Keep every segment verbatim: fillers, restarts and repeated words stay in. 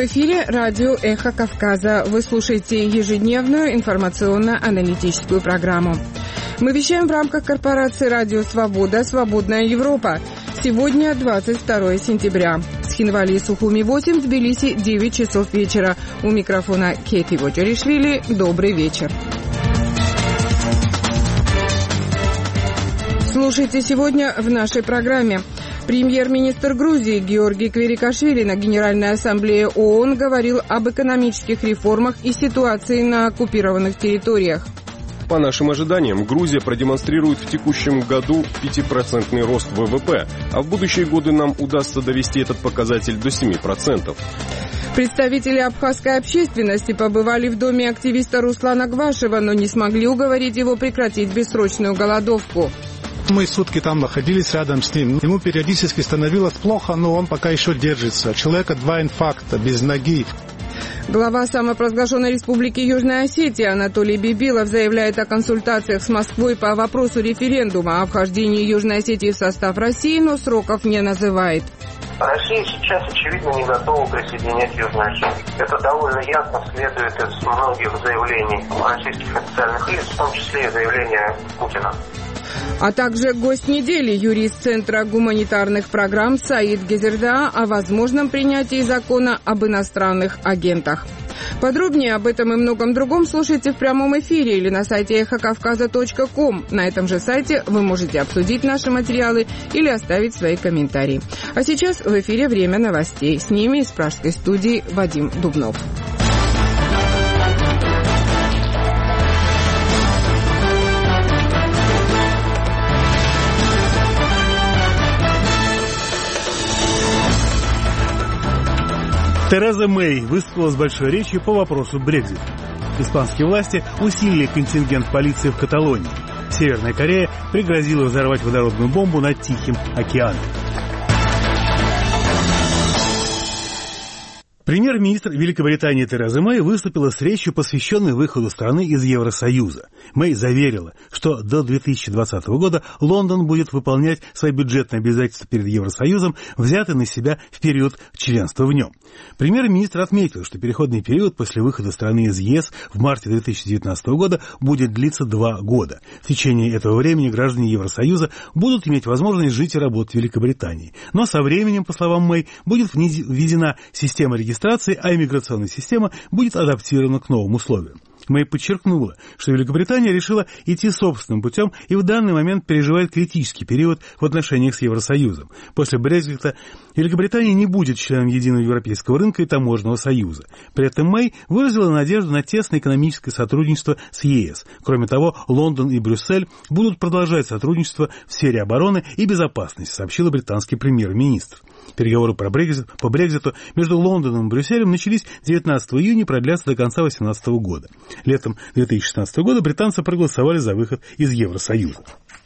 В эфире радио «Эхо Кавказа». Вы слушаете ежедневную информационно-аналитическую программу. Мы вещаем в рамках корпорации «Радио Свобода. Свободная Европа». Сегодня двадцать второе сентября. С Хинвали и Сухуми восемь, Тбилиси девять часов вечера. У микрофона Кейти Воджаришвили. Добрый вечер. Слушайте сегодня в нашей программе. Премьер-министр Грузии Георгий Кверикашвили на Генеральной ассамблее ООН говорил об экономических реформах и ситуации на оккупированных территориях. По нашим ожиданиям, Грузия продемонстрирует в текущем году пятипроцентный рост ВВП, а в будущие годы нам удастся довести этот показатель до семи процентов. Представители абхазской общественности побывали в доме активиста Руслана Гвашева, но не смогли уговорить его прекратить бессрочную голодовку. Мы сутки там находились рядом с ним. Ему периодически становилось плохо, но он пока еще держится. У человека два инфаркта, без ноги. Глава самопровозглашенной республики Южная Осетия Анатолий Бибилов заявляет о консультациях с Москвой по вопросу референдума о вхождении Южной Осетии в состав России, но сроков не называет. Россия сейчас, очевидно, не готова присоединять Южную Осетию. Это довольно ясно следует из многих заявлений российских официальных лиц, в том числе и заявления Путина. А также гость недели, юрист Центра гуманитарных программ Саид Гезерда о возможном принятии закона об иностранных агентах. Подробнее об этом и многом другом слушайте в прямом эфире или на сайте эхо кавказа точка ком. На этом же сайте вы можете обсудить наши материалы или оставить свои комментарии. А сейчас в эфире время новостей. С ними из пражской студии Вадим Дубнов. Тереза Мэй выступила с большой речью по вопросу Брексита. Испанские власти усилили контингент полиции в Каталонии. Северная Корея пригрозила взорвать водородную бомбу над Тихим океаном. Премьер-министр Великобритании Тереза Мэй выступила с речью, посвященной выходу страны из Евросоюза. Мэй заверила, что до две тысячи двадцатого года Лондон будет выполнять свои бюджетные обязательства перед Евросоюзом, взятые на себя в период членства в нем. Премьер-министр отметил, что переходный период после выхода страны из ЕС в марте две тысячи девятнадцатого года будет длиться два года. В течение этого времени граждане Евросоюза будут иметь возможность жить и работать в Великобритании. Но со временем, по словам Мэй, будет введена система регистрации, а иммиграционная система будет адаптирована к новым условиям. Мэй подчеркнула, что Великобритания решила идти собственным путем и в данный момент переживает критический период в отношениях с Евросоюзом. После Брексита Великобритания не будет членом единого европейского рынка и таможенного союза. При этом Мэй выразила надежду на тесное экономическое сотрудничество с ЕС. Кроме того, Лондон и Брюссель будут продолжать сотрудничество в сфере обороны и безопасности, сообщил британский премьер-министр. Переговоры по Брекситу, по Брекситу между Лондоном и Брюсселем начались девятнадцатого июня и продлятся до конца две тысячи восемнадцатого года. Летом две тысячи шестнадцатого года британцы проголосовали за выход из Евросоюза.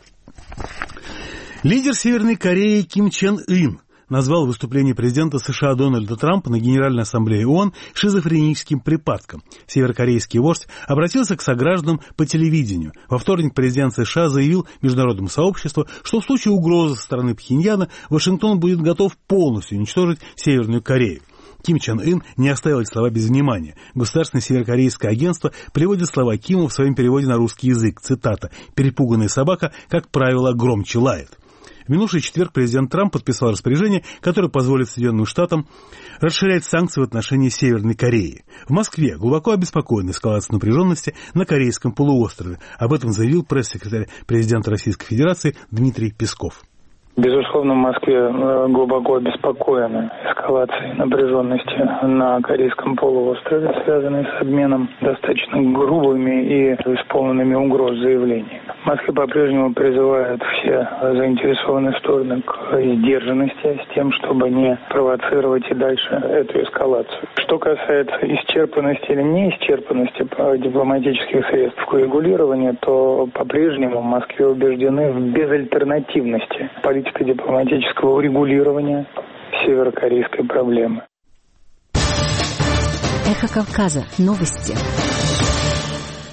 Лидер Северной Кореи Ким Чен Ын назвал выступление президента США Дональда Трампа на Генеральной ассамблее ООН шизофреническим припадком. Северокорейский вождь обратился к согражданам по телевидению. Во вторник президент США заявил международному сообществу, что в случае угрозы со стороны Пхеньяна Вашингтон будет готов полностью уничтожить Северную Корею. Ким Чен Ын не оставил эти слова без внимания. Государственное северокорейское агентство приводит слова Кима в своем переводе на русский язык. Цитата: «Перепуганная собака, как правило, громче лает». В минувший четверг президент Трамп подписал распоряжение, которое позволит Соединенным Штатам расширять санкции в отношении Северной Кореи. В Москве глубоко обеспокоены эскалацией напряженности на Корейском полуострове. Об этом заявил пресс-секретарь президента Российской Федерации Дмитрий Песков. Безусловно, в Москве глубоко обеспокоены эскалацией напряженности на Корейском полуострове, связанной с обменом достаточно грубыми и исполненными угроз заявлениями. В Москве по-прежнему призывают все заинтересованные стороны к сдержанности с тем, чтобы не провоцировать и дальше эту эскалацию. Что касается исчерпанности или неисчерпанности дипломатических средств к урегулированию, то по-прежнему в Москве убеждены в безальтернативности политико-дипломатического урегулирования северокорейской проблемы. Эхо Кавказа. Новости.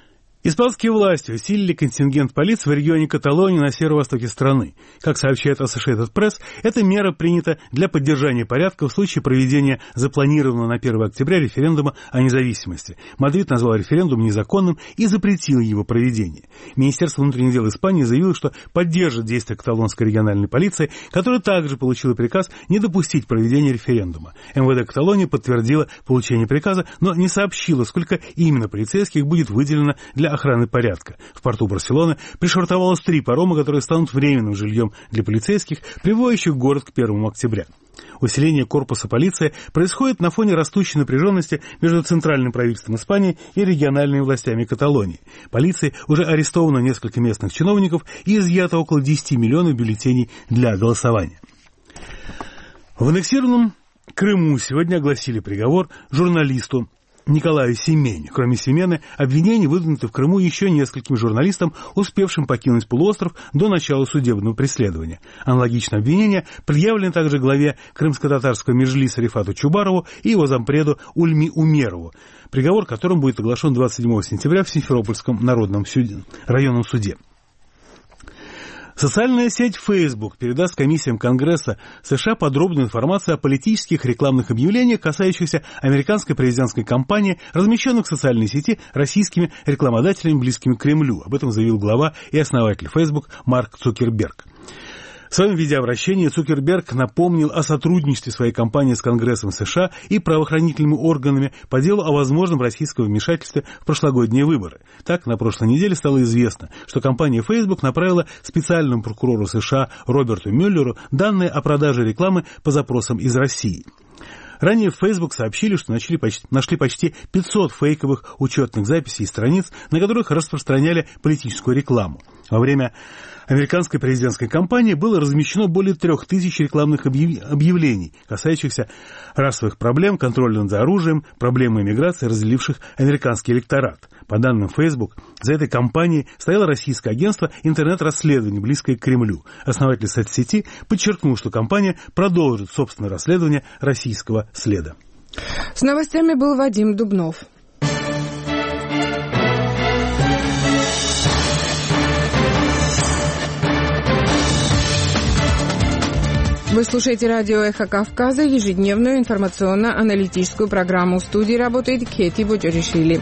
Испанские власти усилили контингент полиции в регионе Каталонии на северо-востоке страны. Как сообщает Associated Press, эта мера принята для поддержания порядка в случае проведения запланированного на первое октября референдума о независимости. Мадрид назвал референдум незаконным и запретил его проведение. Министерство внутренних дел Испании заявило, что поддержит действия каталонской региональной полиции, которая также получила приказ не допустить проведения референдума. МВД Каталонии подтвердило получение приказа, но не сообщило, сколько именно полицейских будет выделено для охраны порядка. В порту Барселоны пришвартовалось три парома, которые станут временным жильем для полицейских, прибывающих в город к первому октября. Усиление корпуса полиции происходит на фоне растущей напряженности между центральным правительством Испании и региональными властями Каталонии. Полицией уже арестовано несколько местных чиновников и изъято около десяти миллионов бюллетеней для голосования. В аннексированном Крыму сегодня огласили приговор журналисту Николаю Семене. Кроме Семены, обвинения выдвинуты в Крыму еще нескольким журналистам, успевшим покинуть полуостров до начала судебного преследования. Аналогичное обвинение предъявлено также главе крымско-татарского меджлиса Рифату Чубарову и его зампреду Ульми Умерову, приговор которым будет оглашен двадцать седьмого сентября в Симферопольском народном суде, районном суде. Социальная сеть Facebook передаст комиссиям Конгресса США подробную информацию о политических рекламных объявлениях, касающихся американской президентской кампании, размещенных в социальной сети российскими рекламодателями, близкими к Кремлю. Об этом заявил глава и основатель Facebook Марк Цукерберг. В своем видеообращении Цукерберг напомнил о сотрудничестве своей компании с Конгрессом США и правоохранительными органами по делу о возможном российском вмешательстве в прошлогодние выборы. Так, на прошлой неделе стало известно, что компания Facebook направила специальному прокурору США Роберту Мюллеру данные о продаже рекламы по запросам из России. Ранее в Facebook сообщили, что нашли почти, нашли почти пятьсот фейковых учетных записей и страниц, на которых распространяли политическую рекламу. Во время американской президентской кампании было размещено более трех тысяч рекламных объявлений, касающихся расовых проблем, контроля над оружием, проблемы иммиграции, разделивших американский электорат. По данным Facebook, за этой кампанией стояло российское агентство интернет-расследований, близкое к Кремлю. Основатель соцсети подчеркнул, что компания продолжит собственное расследование российского следа. С новостями был Вадим Дубнов. Вы слушаете радио «Эхо Кавказа», ежедневную информационно-аналитическую программу. В студии работает Кети Боджоришвили.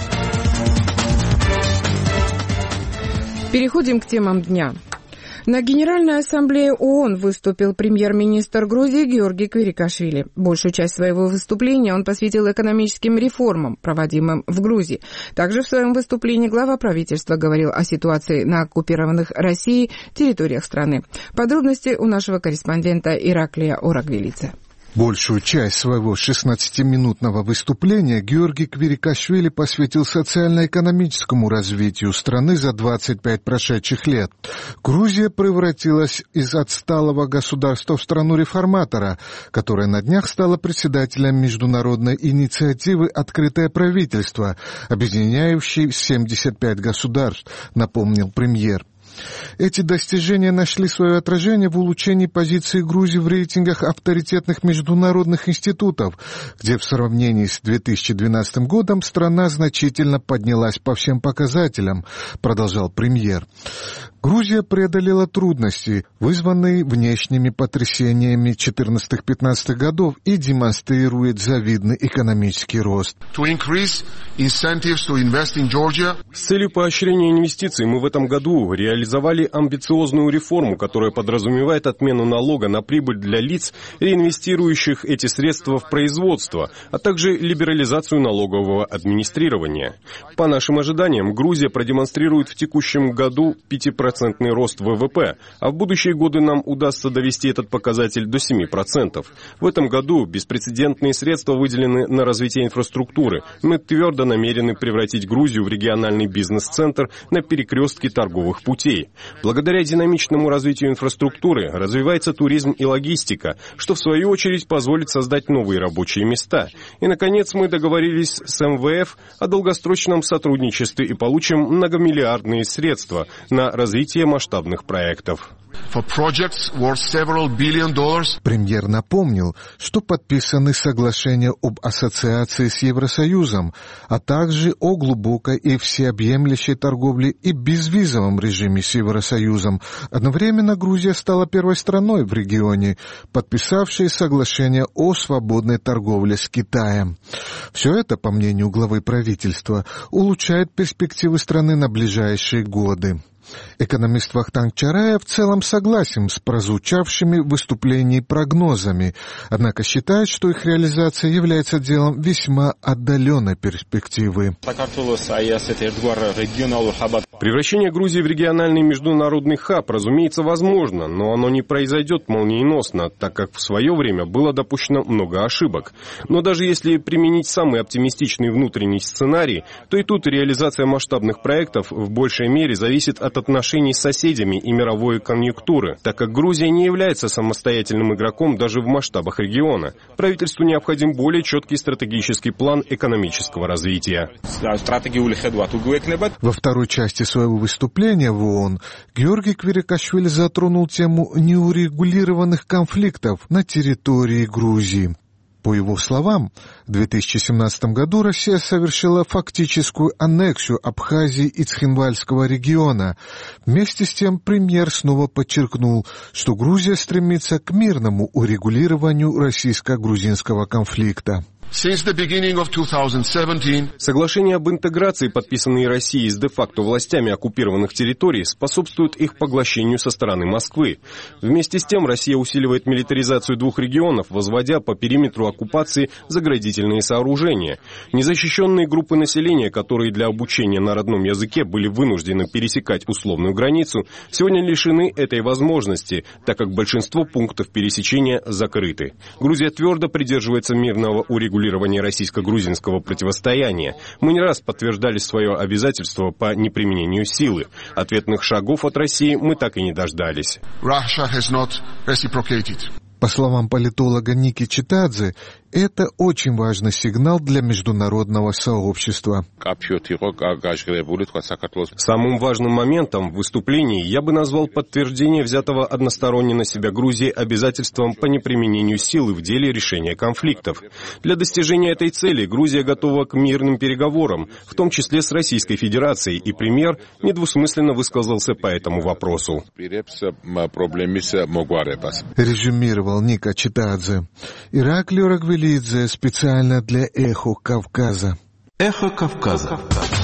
Переходим к темам дня. На Генеральной ассамблее ООН выступил премьер-министр Грузии Георгий Квирикашвили. Большую часть своего выступления он посвятил экономическим реформам, проводимым в Грузии. Также в своем выступлении глава правительства говорил о ситуации на оккупированных Россией территориях страны. Подробности у нашего корреспондента Ираклия Орагвелидзе. Большую часть своего шестнадцатиминутного выступления Георгий Квирикашвили посвятил социально-экономическому развитию страны за двадцать пять прошедших лет. Грузия превратилась из отсталого государства в страну реформатора, которая на днях стала председателем международной инициативы «Открытое правительство», объединяющей семьдесят пять государств, напомнил премьер. Эти достижения нашли свое отражение в улучшении позиции Грузии в рейтингах авторитетных международных институтов, где в сравнении с две тысячи двенадцатым годом страна значительно поднялась по всем показателям, продолжал премьер. Грузия преодолела трудности, вызванные внешними потрясениями четырнадцатых-пятнадцатых годов, и демонстрирует завидный экономический рост. С целью поощрения инвестиций мы в этом году реализовали амбициозную реформу, которая подразумевает отмену налога на прибыль для лиц, реинвестирующих эти средства в производство, а также либерализацию налогового администрирования. По нашим ожиданиям, Грузия продемонстрирует в текущем году пятипроцентный рост ВВП, а в будущие годы нам удастся довести этот показатель до семи процентов. В этом году беспрецедентные средства выделены на развитие инфраструктуры. Мы твердо намерены превратить Грузию в региональный бизнес-центр на перекрестке торговых путей. Благодаря динамичному развитию инфраструктуры развивается туризм и логистика, что в свою очередь позволит создать новые рабочие места. И, наконец, мы договорились с эм вэ эф о долгосрочном сотрудничестве и получим многомиллиардные средства на развитие масштабных проектов. Премьер напомнил, что подписаны соглашения об ассоциации с Евросоюзом, а также о глубокой и всеобъемлющей торговле и безвизовом режиме с Евросоюзом. Одновременно Грузия стала первой страной в регионе, подписавшей соглашение о свободной торговле с Китаем. Все это, по мнению главы правительства, улучшает перспективы страны на ближайшие годы. Экономист Вахтанг Чараев в целом согласен с прозвучавшими в выступлении прогнозами, однако считает, что их реализация является делом весьма отдаленной перспективы. Превращение Грузии в региональный международный хаб, разумеется, возможно, но оно не произойдет молниеносно, так как в свое время было допущено много ошибок. Но даже если применить самый оптимистичный внутренний сценарий, то и тут реализация масштабных проектов в большей мере зависит от отношений с соседями и мировой конъюнктуры, так как Грузия не является самостоятельным игроком даже в масштабах региона. Правительству необходим более четкий стратегический план экономического развития. Во второй части своего выступления в ООН Георгий Квирикашвили затронул тему неурегулированных конфликтов на территории Грузии. По его словам, в две тысячи семнадцатом году Россия совершила фактическую аннексию Абхазии и Цхинвальского региона. Вместе с тем премьер снова подчеркнул, что Грузия стремится к мирному урегулированию российско-грузинского конфликта. Соглашения об интеграции, подписанные Россией с де-факто властями оккупированных территорий, способствуют их поглощению со стороны Москвы. Вместе с тем Россия усиливает милитаризацию двух регионов, возводя по периметру оккупации заградительные сооружения. Незащищенные группы населения, которые для обучения на родном языке были вынуждены пересекать условную границу, сегодня лишены этой возможности, так как большинство пунктов пересечения закрыты. Грузия твердо придерживается мирного урегулирования российско-грузинского противостояния. Мы не раз подтверждали свое обязательство по неприменению силы. Ответных шагов от России мы так и не дождались. По словам политолога Ники Читадзе, это очень важный сигнал для международного сообщества. Самым важным моментом в выступлении я бы назвал подтверждение взятого односторонне на себя Грузии обязательством по неприменению силы в деле решения конфликтов. Для достижения этой цели Грузия готова к мирным переговорам, в том числе с Российской Федерацией, и премьер недвусмысленно высказался по этому вопросу. Резюмировал Ника Читадзе. Ираклий Рагвелидзе специально для «Эхо Кавказа». «Эхо Кавказа».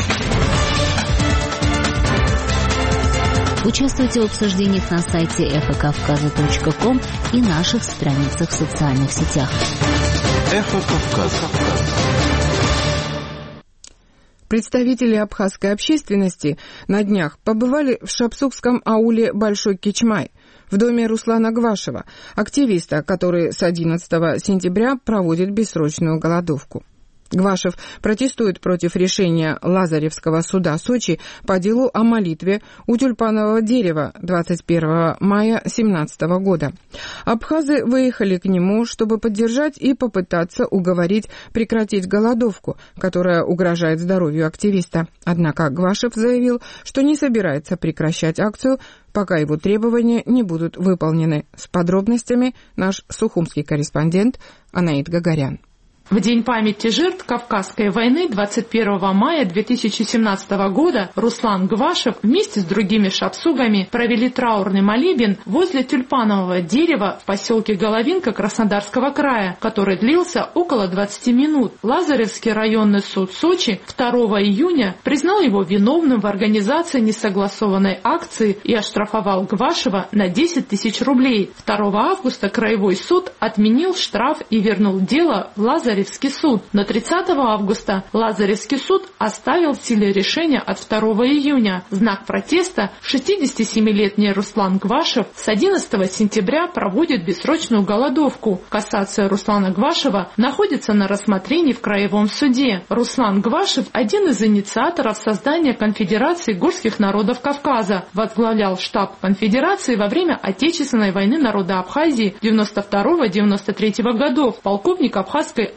Участвуйте в обсуждениях на сайте эхо кавказа точка ком и наших страницах в социальных сетях. «Эхо Кавказа». Представители абхазской общественности на днях побывали в шапсукском ауле Большой Кичмай, в доме Руслана Гвашева, активиста, который с одиннадцатого сентября проводит бессрочную голодовку. Гвашев протестует против решения Лазаревского суда Сочи по делу о молитве у тюльпанового дерева двадцать первого мая две тысячи семнадцатого года. Абхазы выехали к нему, чтобы поддержать и попытаться уговорить прекратить голодовку, которая угрожает здоровью активиста. Однако Гвашев заявил, что не собирается прекращать акцию, пока его требования не будут выполнены. С подробностями наш сухумский корреспондент Анаит Гагарян. В день памяти жертв Кавказской войны двадцать первого мая две тысячи семнадцатого года Руслан Гвашев вместе с другими шапсугами провели траурный молебен возле тюльпанового дерева в поселке Головинка Краснодарского края, который длился около двадцати минут. Лазаревский районный суд Сочи второго июня признал его виновным в организации несогласованной акции и оштрафовал Гвашева на десять тысяч рублей. второго августа краевой суд отменил штраф и вернул дело в Лазаревский суд. Но тридцатого августа Лазаревский суд оставил в силе решение от второго июня. В знак протеста шестидесятисемилетний Руслан Гвашев с одиннадцатого сентября проводит бессрочную голодовку. Кассация Руслана Гвашева находится на рассмотрении в краевом суде. Руслан Гвашев – один из инициаторов создания Конфедерации горских народов Кавказа, возглавлял штаб конфедерации во время Отечественной войны народа Абхазии девяносто второго — девяносто третьего годов, полковник абхазской армии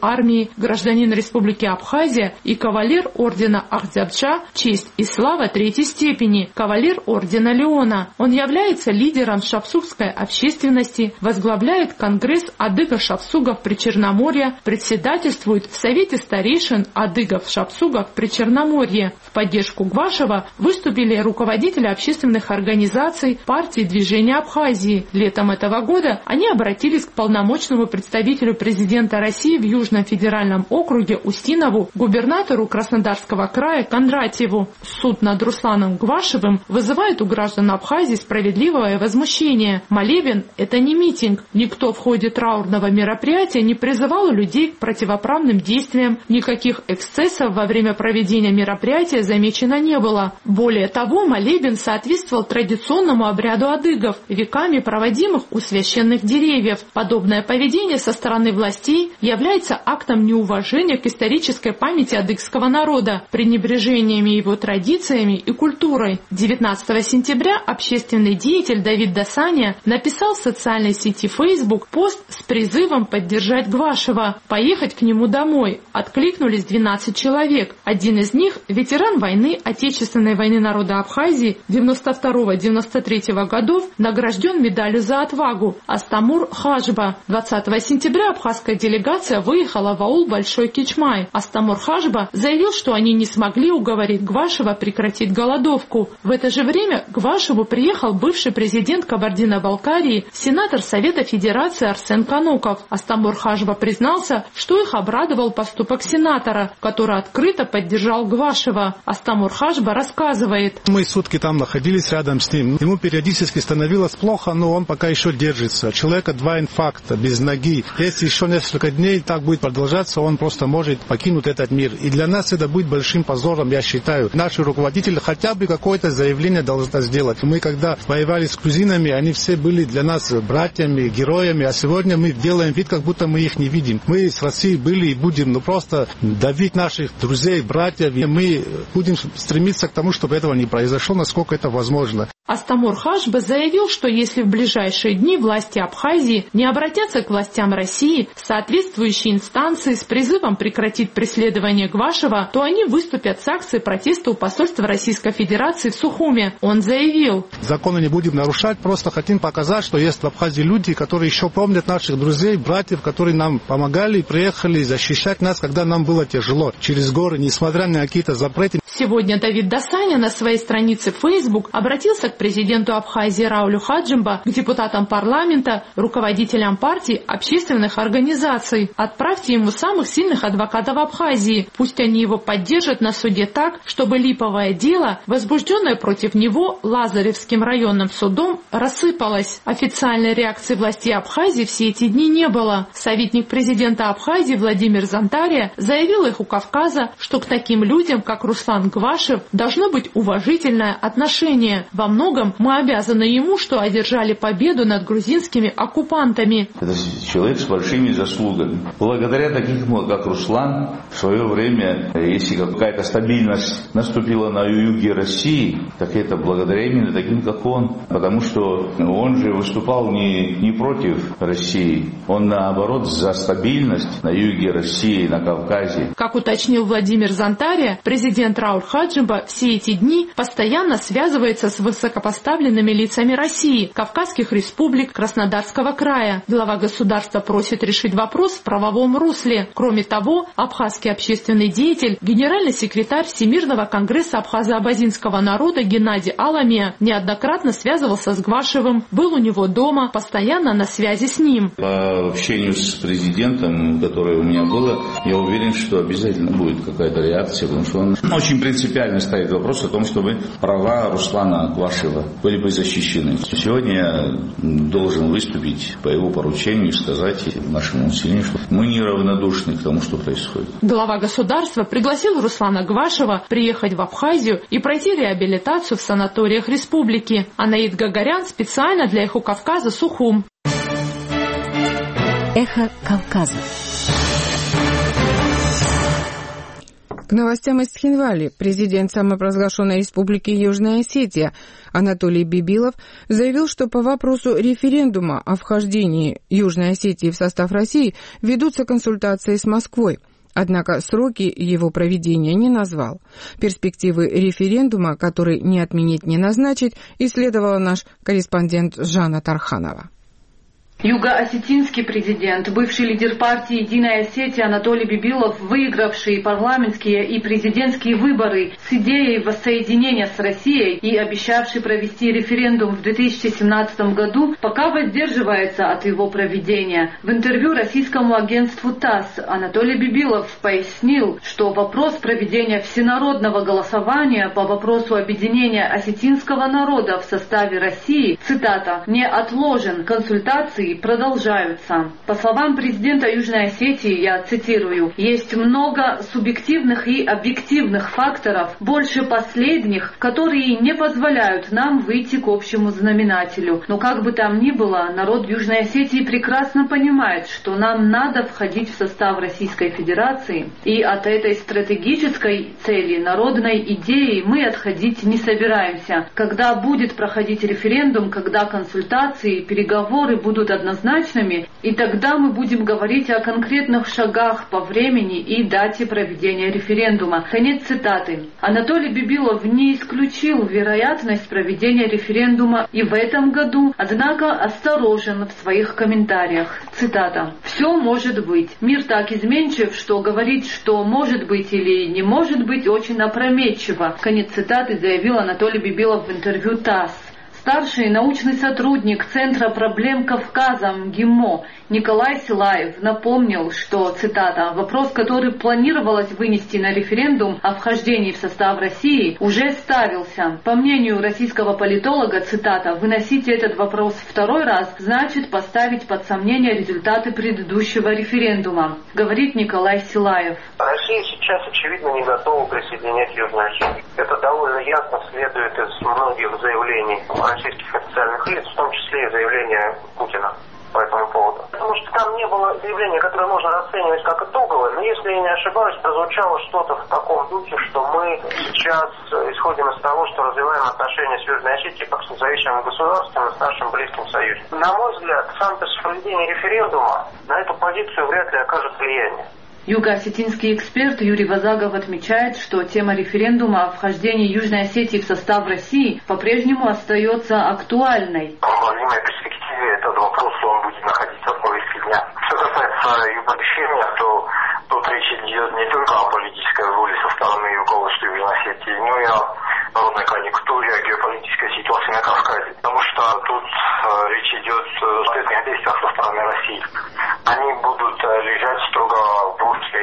армии, гражданин Республики Абхазия и кавалер ордена Ахдзябча «Честь и слава третьей степени», кавалер ордена Леона. Он является лидером шапсугской общественности, возглавляет Конгресс адыго-шапсугов Причерноморья, председательствует в Совете старейшин адыгов-шапсугов Причерноморья. В поддержку Гвашева выступили руководители общественных организаций, партий движения Абхазии. Летом этого года они обратились к полномочному представителю президента России в Южном федеральном округе Устинову, губернатору Краснодарского края Кондратьеву. Суд над Русланом Гвашевым вызывает у граждан Абхазии справедливое возмущение. Молебен – это не митинг. Никто в ходе траурного мероприятия не призывал людей к противоправным действиям. Никаких эксцессов во время проведения мероприятия замечено не было. Более того, молебен соответствовал традиционному обряду адыгов, веками проводимых у священных деревьев. Подобное поведение со стороны властей является актом неуважения к исторической памяти адыгского народа, пренебрежением его традициями и культурой. девятнадцатого сентября общественный деятель Давид Дасаня написал в социальной сети Facebook пост с призывом поддержать Гвашева, поехать к нему домой. Откликнулись двенадцать человек. Один из них – ветеран войны Отечественной войны народа Абхазии девяносто второго — девяносто третьего годов, награжден медалью за отвагу Астамур Хажба. двадцатого сентября абхазская делегация выехала в аул Большой Кичмай. Астамур Хажба заявил, что они не смогли уговорить Гвашева прекратить голодовку. В это же время к Гвашеву приехал бывший президент Кабардино-Балкарии, сенатор Совета Федерации Арсен Кануков. Астамур Хажба признался, что их обрадовал поступок сенатора, который открыто поддержал Гвашева. Астамур Хажба рассказывает. Мы сутки там находились рядом с ним. Ему периодически становилось плохо, но он пока еще держится. Человека два инфаркта, без ноги. Если еще несколько дней так будет продолжаться, он просто может покинуть этот мир. И для нас это будет большим позором, я считаю. Наши руководители хотя бы какое-то заявление должны сделать. Мы когда воевали с грузинами, они все были для нас братьями, героями, а сегодня мы делаем вид, как будто мы их не видим. Мы с Россией были и будем, ну просто давить наших друзей, братьев, и мы будем стремиться к тому, чтобы этого не произошло, насколько это возможно. Астамур Хажба заявил, что если в ближайшие дни власти Абхазии не обратятся к властям России, соответствующие инстанции с призывом прекратить преследование Гвашева, то они выступят с акцией протеста у посольства Российской Федерации в Сухуме. Он заявил: законы не будем нарушать, просто хотим показать, что есть в Абхазии люди, которые еще помнят наших друзей, братьев, которые нам помогали и приехали защищать нас, когда нам было тяжело через горы, несмотря на какие-то запреты. Сегодня Давид Дасаня на своей странице в Facebook обратился к президенту Абхазии Раулю Хаджимба, к депутатам парламента, руководителям партий, общественных организаций. Отправьте ему самых сильных адвокатов Абхазии. Пусть они его поддержат на суде так, чтобы липовое дело, возбужденное против него Лазаревским районным судом, рассыпалось. Официальной реакции властей Абхазии все эти дни не было. Советник президента Абхазии Владимир Зантария заявил их у Кавказа, что к таким людям, как Руслан Гвашев, должно быть уважительное отношение. Во многом мы обязаны ему, что одержали победу над грузинскими оккупантами. Это человек с большими заслугами. Благодаря таким, как Руслан, в свое время, если какая-то стабильность наступила на юге России, так это благодаря именно таким, как он. Потому что он же выступал не, не против России, он наоборот за стабильность на юге России, на Кавказе. Как уточнил Владимир Зантария, президент Рауль Хаджимба все эти дни постоянно связывается с высокопоставленными лицами России, Кавказских республик, Краснодарского края. Глава государства просит решить вопрос в правовом русле. Кроме того, абхазский общественный деятель, генеральный секретарь Всемирного конгресса абхазо-абазинского народа Геннадий Аламия неоднократно связывался с Гвашевым, был у него дома, постоянно на связи с ним. По общению с президентом, которое у меня было, я уверен, что обязательно будет какая-то реакция, потому что он очень принципиально ставит вопрос о том, чтобы права Руслана Гвашева были бы защищены. Сегодня я должен выступить по его поручению и сказать нашему населению, что мы неравнодушны к тому, что происходит. Глава государства пригласил Руслана Гвашева приехать в Абхазию и пройти реабилитацию в санаториях республики. Анаид Гагарян специально для «Эхо Кавказа» Сухум. Эхо Кавказа. К новостям из Цхинвали президент самопровозглашенной республики Южная Осетия Анатолий Бибилов заявил, что по вопросу референдума о вхождении Южной Осетии в состав России ведутся консультации с Москвой. Однако сроки его проведения не назвал. Перспективы референдума, который ни отменить, ни назначить, исследовала наш корреспондент Жанна Тарханова. Юго-осетинский президент, бывший лидер партии «Единая Осетия» Анатолий Бибилов, выигравший парламентские и президентские выборы с идеей воссоединения с Россией и обещавший провести референдум в две тысячи семнадцатом году, пока воздерживается от его проведения. В интервью российскому агентству ТАСС Анатолий Бибилов пояснил, что вопрос проведения всенародного голосования по вопросу объединения осетинского народа в составе России, цитата, «не отложен, консультации продолжаются». По словам президента Южной Осетии, я цитирую, «есть много субъективных и объективных факторов, больше последних, которые не позволяют нам выйти к общему знаменателю. Но как бы там ни было, народ Южной Осетии прекрасно понимает, что нам надо входить в состав Российской Федерации, и от этой стратегической цели, народной идеи мы отходить не собираемся. Когда будет проходить референдум, когда консультации, переговоры будут однозначными, и тогда мы будем говорить о конкретных шагах по времени и дате проведения референдума». Конец цитаты. Анатолий Бибилов не исключил вероятность проведения референдума и в этом году, однако осторожен в своих комментариях. Цитата. «Все может быть. Мир так изменчив, что говорить, что может быть или не может быть, очень опрометчиво». Конец цитаты заявил Анатолий Бибилов в интервью ТАСС. Старший научный сотрудник Центра проблем Кавказа МГИМО Николай Силаев напомнил, что, цитата, «вопрос, который планировалось вынести на референдум о вхождении в состав России, уже ставился. По мнению российского политолога, цитата, «выносить этот вопрос второй раз значит поставить под сомнение результаты предыдущего референдума», говорит Николай Силаев. Россия сейчас, очевидно, не готова присоединять Южную Осетию. Это довольно ясно следует из многих заявлений российских официальных лиц, в том числе и заявления Путина по этому поводу. Потому что там не было заявления, которое можно расценивать как итоговое, но если я не ошибаюсь, прозвучало что-то в таком духе, что мы сейчас исходим из того, что развиваем отношения с Южной Осетией как с независимым государством и с нашим близким союзником. На мой взгляд, сам проведение референдума на эту позицию вряд ли окажет влияние. Юго-осетинский эксперт Юрий Вазагов отмечает, что тема референдума о вхождении Южной Осетии в состав России по-прежнему остается актуальной. В обозримой перспективе этот вопрос он будет находиться в повестке дня. Что касается его решения, то тут речь идет не только о политической воле со стороны руководства Южной Осетии, но и о народной конъюнктуре, о геополитической ситуации на Кавказе. Потому что тут э, речь идет о ответных действиях со стороны России. Они будут э, лежать строго в русле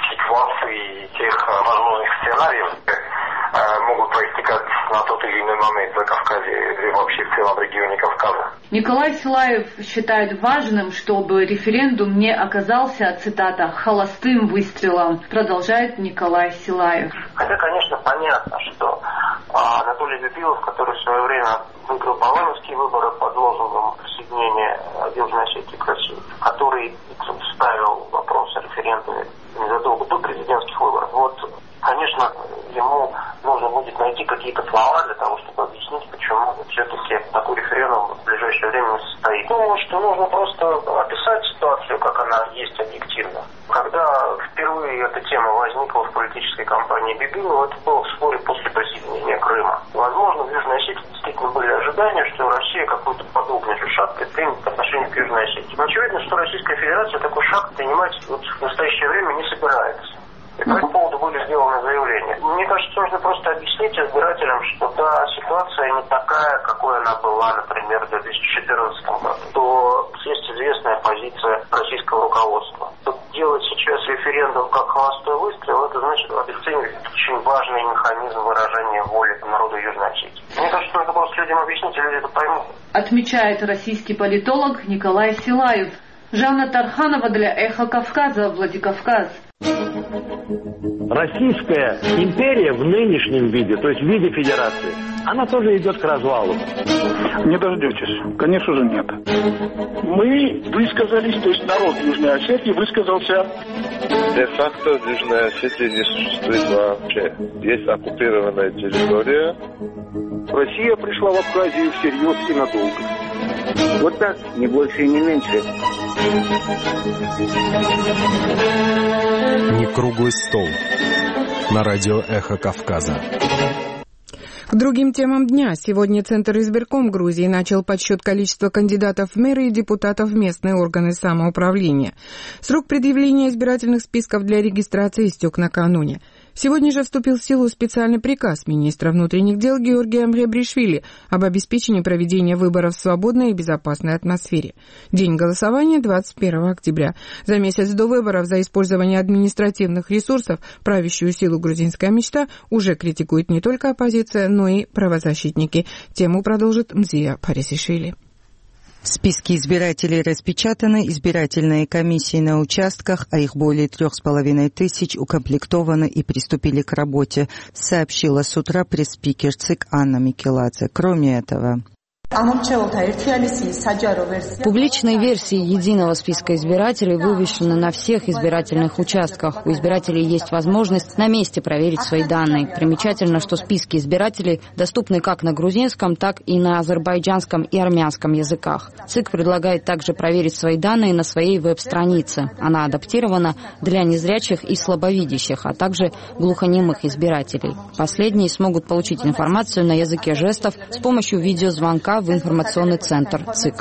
ситуации тех э, возможных сценариев, э, могут проистекать на тот или иной момент на Кавказе или вообще в целом регионе Кавказа. Николай Силаев считает важным, чтобы референдум не оказался, цитата, «холостым выстрелом», продолжает Николай Силаев. Хотя, конечно, понятно, что Анатолий Бибилов, который в свое время выиграл парламентские выборы под лозунгом присоединения Южной Осетии к России, который ставил вопрос о референдуме незадолго до президентских выборов, вот, конечно, ему нужно будет найти какие-то слова для того, чтобы объяснить, почему все-таки такой референдум в ближайшее время не состоит. Думаю, что нужно просто описать ситуацию, как она есть объективно. Когда впервые эта тема возникла в политической кампании Бибилова, это было вскоре после присоединения Крыма. Возможно, в Южной Осетии действительно были ожидания, что Россия какой-то подобный же шаг предпримет по отношению к Южной Осетии. Но очевидно, что Российская Федерация такой шаг принимать вот в настоящее время не собирается. И по этому поводу были сделаны заявления. Мне кажется, нужно просто объяснить избирателям, что да, ситуация не такая, какой она была, например, в две тысячи четырнадцатом году. То есть известная позиция российского руководства. Делать сейчас референдум как холостой выстрел, это значит обесценивать очень важный механизм выражения воли народа Южной Осетии. Мне кажется, нужно просто людям объяснить, и люди это поймут. Отмечает российский политолог Николай Силаев. Жанна Тарханова для «Эхо Кавказа», Владикавказ. Российская империя в нынешнем виде, то есть в виде федерации, она тоже идет к развалу. Не дождетесь. Конечно же, нет. Мы высказались, то есть народ Южной Осетии высказался. Де-факто в Южной Осетии не существует вообще. Есть оккупированная территория. Россия пришла в Абхазию всерьез и надолго. Вот так, не больше и не меньше. Не круглый стол. На радио «Эхо Кавказа». К другим темам дня. Сегодня Центр избирком Грузии начал подсчет количества кандидатов в мэры и депутатов в местные органы самоуправления. Срок предъявления избирательных списков для регистрации истек накануне. Сегодня же вступил в силу специальный приказ министра внутренних дел Георгия Мгебришвили об обеспечении проведения выборов в свободной и безопасной атмосфере. День голосования двадцать первого октября. За месяц до выборов за использование административных ресурсов правящую силу «Грузинская мечта» уже критикует не только оппозиция, но и правозащитники. Тему продолжит Мзия Парисишвили. Списки избирателей распечатаны, избирательные комиссии на участках, а их более трех с половиной тысяч, укомплектованы и приступили к работе, сообщила с утра пресс-спикер ЦИК Анна Микеладзе. Кроме этого... Публичные версии единого списка избирателей вывешены на всех избирательных участках. У избирателей есть возможность на месте проверить свои данные. Примечательно, что списки избирателей доступны как на грузинском, так и на азербайджанском и армянском языках. ЦИК предлагает также проверить свои данные на своей веб-странице. Она адаптирована для незрячих и слабовидящих, а также глухонемых избирателей. Последние смогут получить информацию на языке жестов с помощью видеозвонка в информационный центр ЦИК.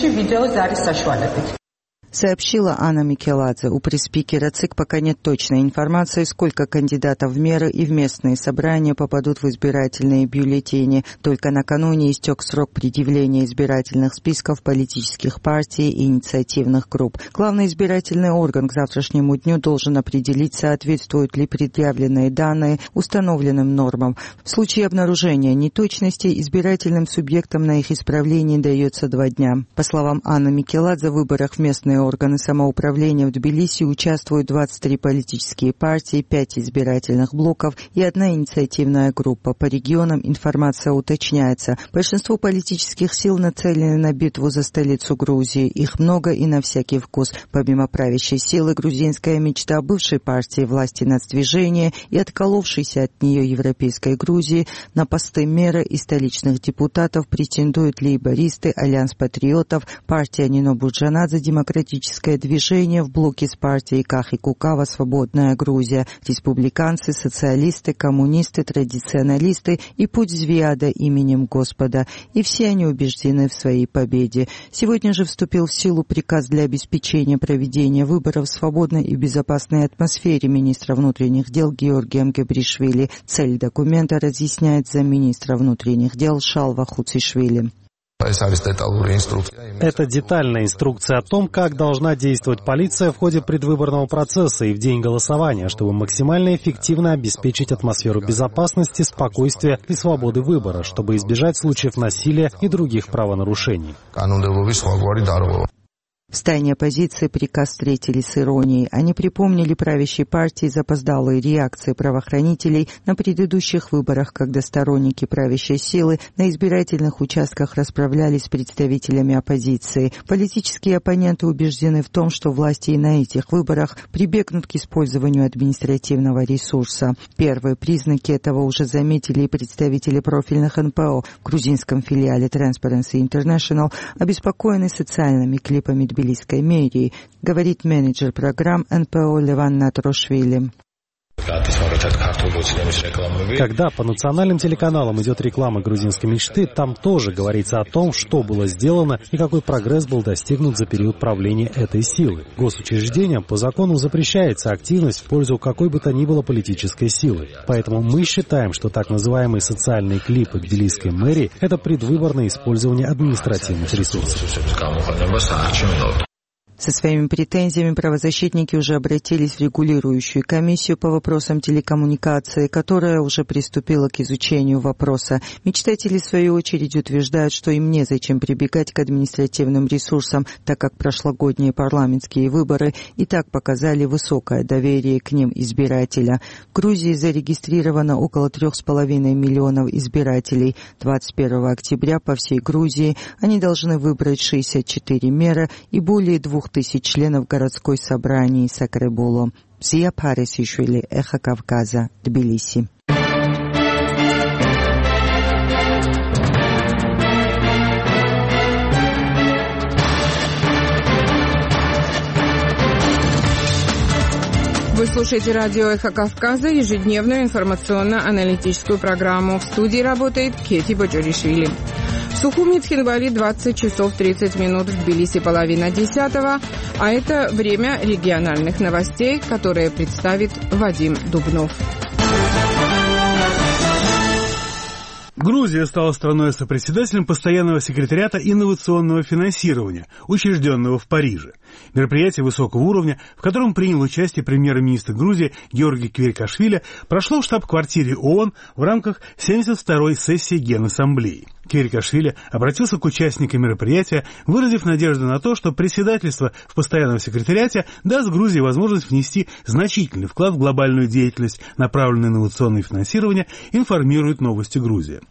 Сообщила Анна Микеладзе. У пресс-спикера ЦИК пока нет точной информации, сколько кандидатов в мэры и в местные собрания попадут в избирательные бюллетени. Только накануне истек срок предъявления избирательных списков политических партий и инициативных групп. Главный избирательный орган к завтрашнему дню должен определить, соответствуют ли предъявленные данные установленным нормам. В случае обнаружения неточностей избирательным субъектам на их исправление дается два дня. По словам Анны Микеладзе, в выборах в местные органы самоуправления в Тбилиси участвуют двадцать три политические партии, пять избирательных блоков и одна инициативная группа. По регионам информация уточняется. Большинство политических сил нацелены на битву за столицу Грузии. Их много и на всякий вкус. Помимо правящей силы, грузинская мечта бывшей партии власти нацдвижения и отколовшейся от нее европейской Грузии на посты мэра и столичных депутатов претендуют лейбористы, Альянс патриотов, партия Нино Бурджанадзе, демократическая движение в блоке с партией Кахи Кукава «Свободная Грузия», республиканцы, социалисты, коммунисты, традиционалисты и Путь Звиада именем Господа. И все они убеждены в своей победе. Сегодня же вступил в силу приказ для обеспечения проведения выборов в свободной и безопасной атмосфере министра внутренних дел Георгия Мгебришвили. Цель документа разъясняет замминистра внутренних дел Шалва Хуцишвили. Это детальная инструкция о том, как должна действовать полиция в ходе предвыборного процесса и в день голосования, чтобы максимально эффективно обеспечить атмосферу безопасности, спокойствия и свободы выбора, чтобы избежать случаев насилия и других правонарушений. В стайне оппозиции приказ встретили с иронией. Они припомнили правящей партии запоздалые реакции правоохранителей на предыдущих выборах, когда сторонники правящей силы на избирательных участках расправлялись с представителями оппозиции. Политические оппоненты убеждены в том, что власти и на этих выборах прибегнут к использованию административного ресурса. Первые признаки этого уже заметили и представители профильных эн пэ о в грузинском филиале Transparency International, обеспокоены социальными клипами тбилисской мэрии, говорит менеджер программ эн пэ о Леван Натрошвили. Когда по национальным телеканалам идет реклама грузинской мечты, там тоже говорится о том, что было сделано и какой прогресс был достигнут за период правления этой силы. Госучреждениям по закону запрещается активность в пользу какой бы то ни было политической силы. Поэтому мы считаем, что так называемые социальные клипы тбилисской мэрии – это предвыборное использование административных ресурсов. Со своими претензиями правозащитники уже обратились в регулирующую комиссию по вопросам телекоммуникации, которая уже приступила к изучению вопроса. Мечтатели, в свою очередь, утверждают, что им незачем прибегать к административным ресурсам, так как прошлогодние парламентские выборы и так показали высокое доверие к ним избирателя. В Грузии зарегистрировано около трех с половиной миллионов избирателей. двадцать первого октября по всей Грузии они должны выбрать шестьдесят четыре мэра и более двух тысяч членов городской собрания Сакребуло. Зия Парисишвили, Эхо Кавказа, Тбилиси. Вы слушаете радио «Эхо Кавказа», ежедневную информационно-аналитическую программу. В студии работает Кети Боджоришвили. В Сухуми, Цхинвали, двадцать часов тридцать минут, в Тбилиси половина десятого, а это время региональных новостей, которые представит Вадим Дубнов. Грузия стала страной-сопредседателем постоянного секретариата инновационного финансирования, учрежденного в Париже. Мероприятие высокого уровня, в котором принял участие премьер-министр Грузии Георгий Квирикашвили, прошло в штаб-квартире ООН в рамках семьдесят второй сессии Генассамблеи. Квирикашвили обратился к участникам мероприятия, выразив надежду на то, что председательство в постоянном секретариате даст Грузии возможность внести значительный вклад в глобальную деятельность, направленную на инновационное финансирование, информирует «Новости Грузии».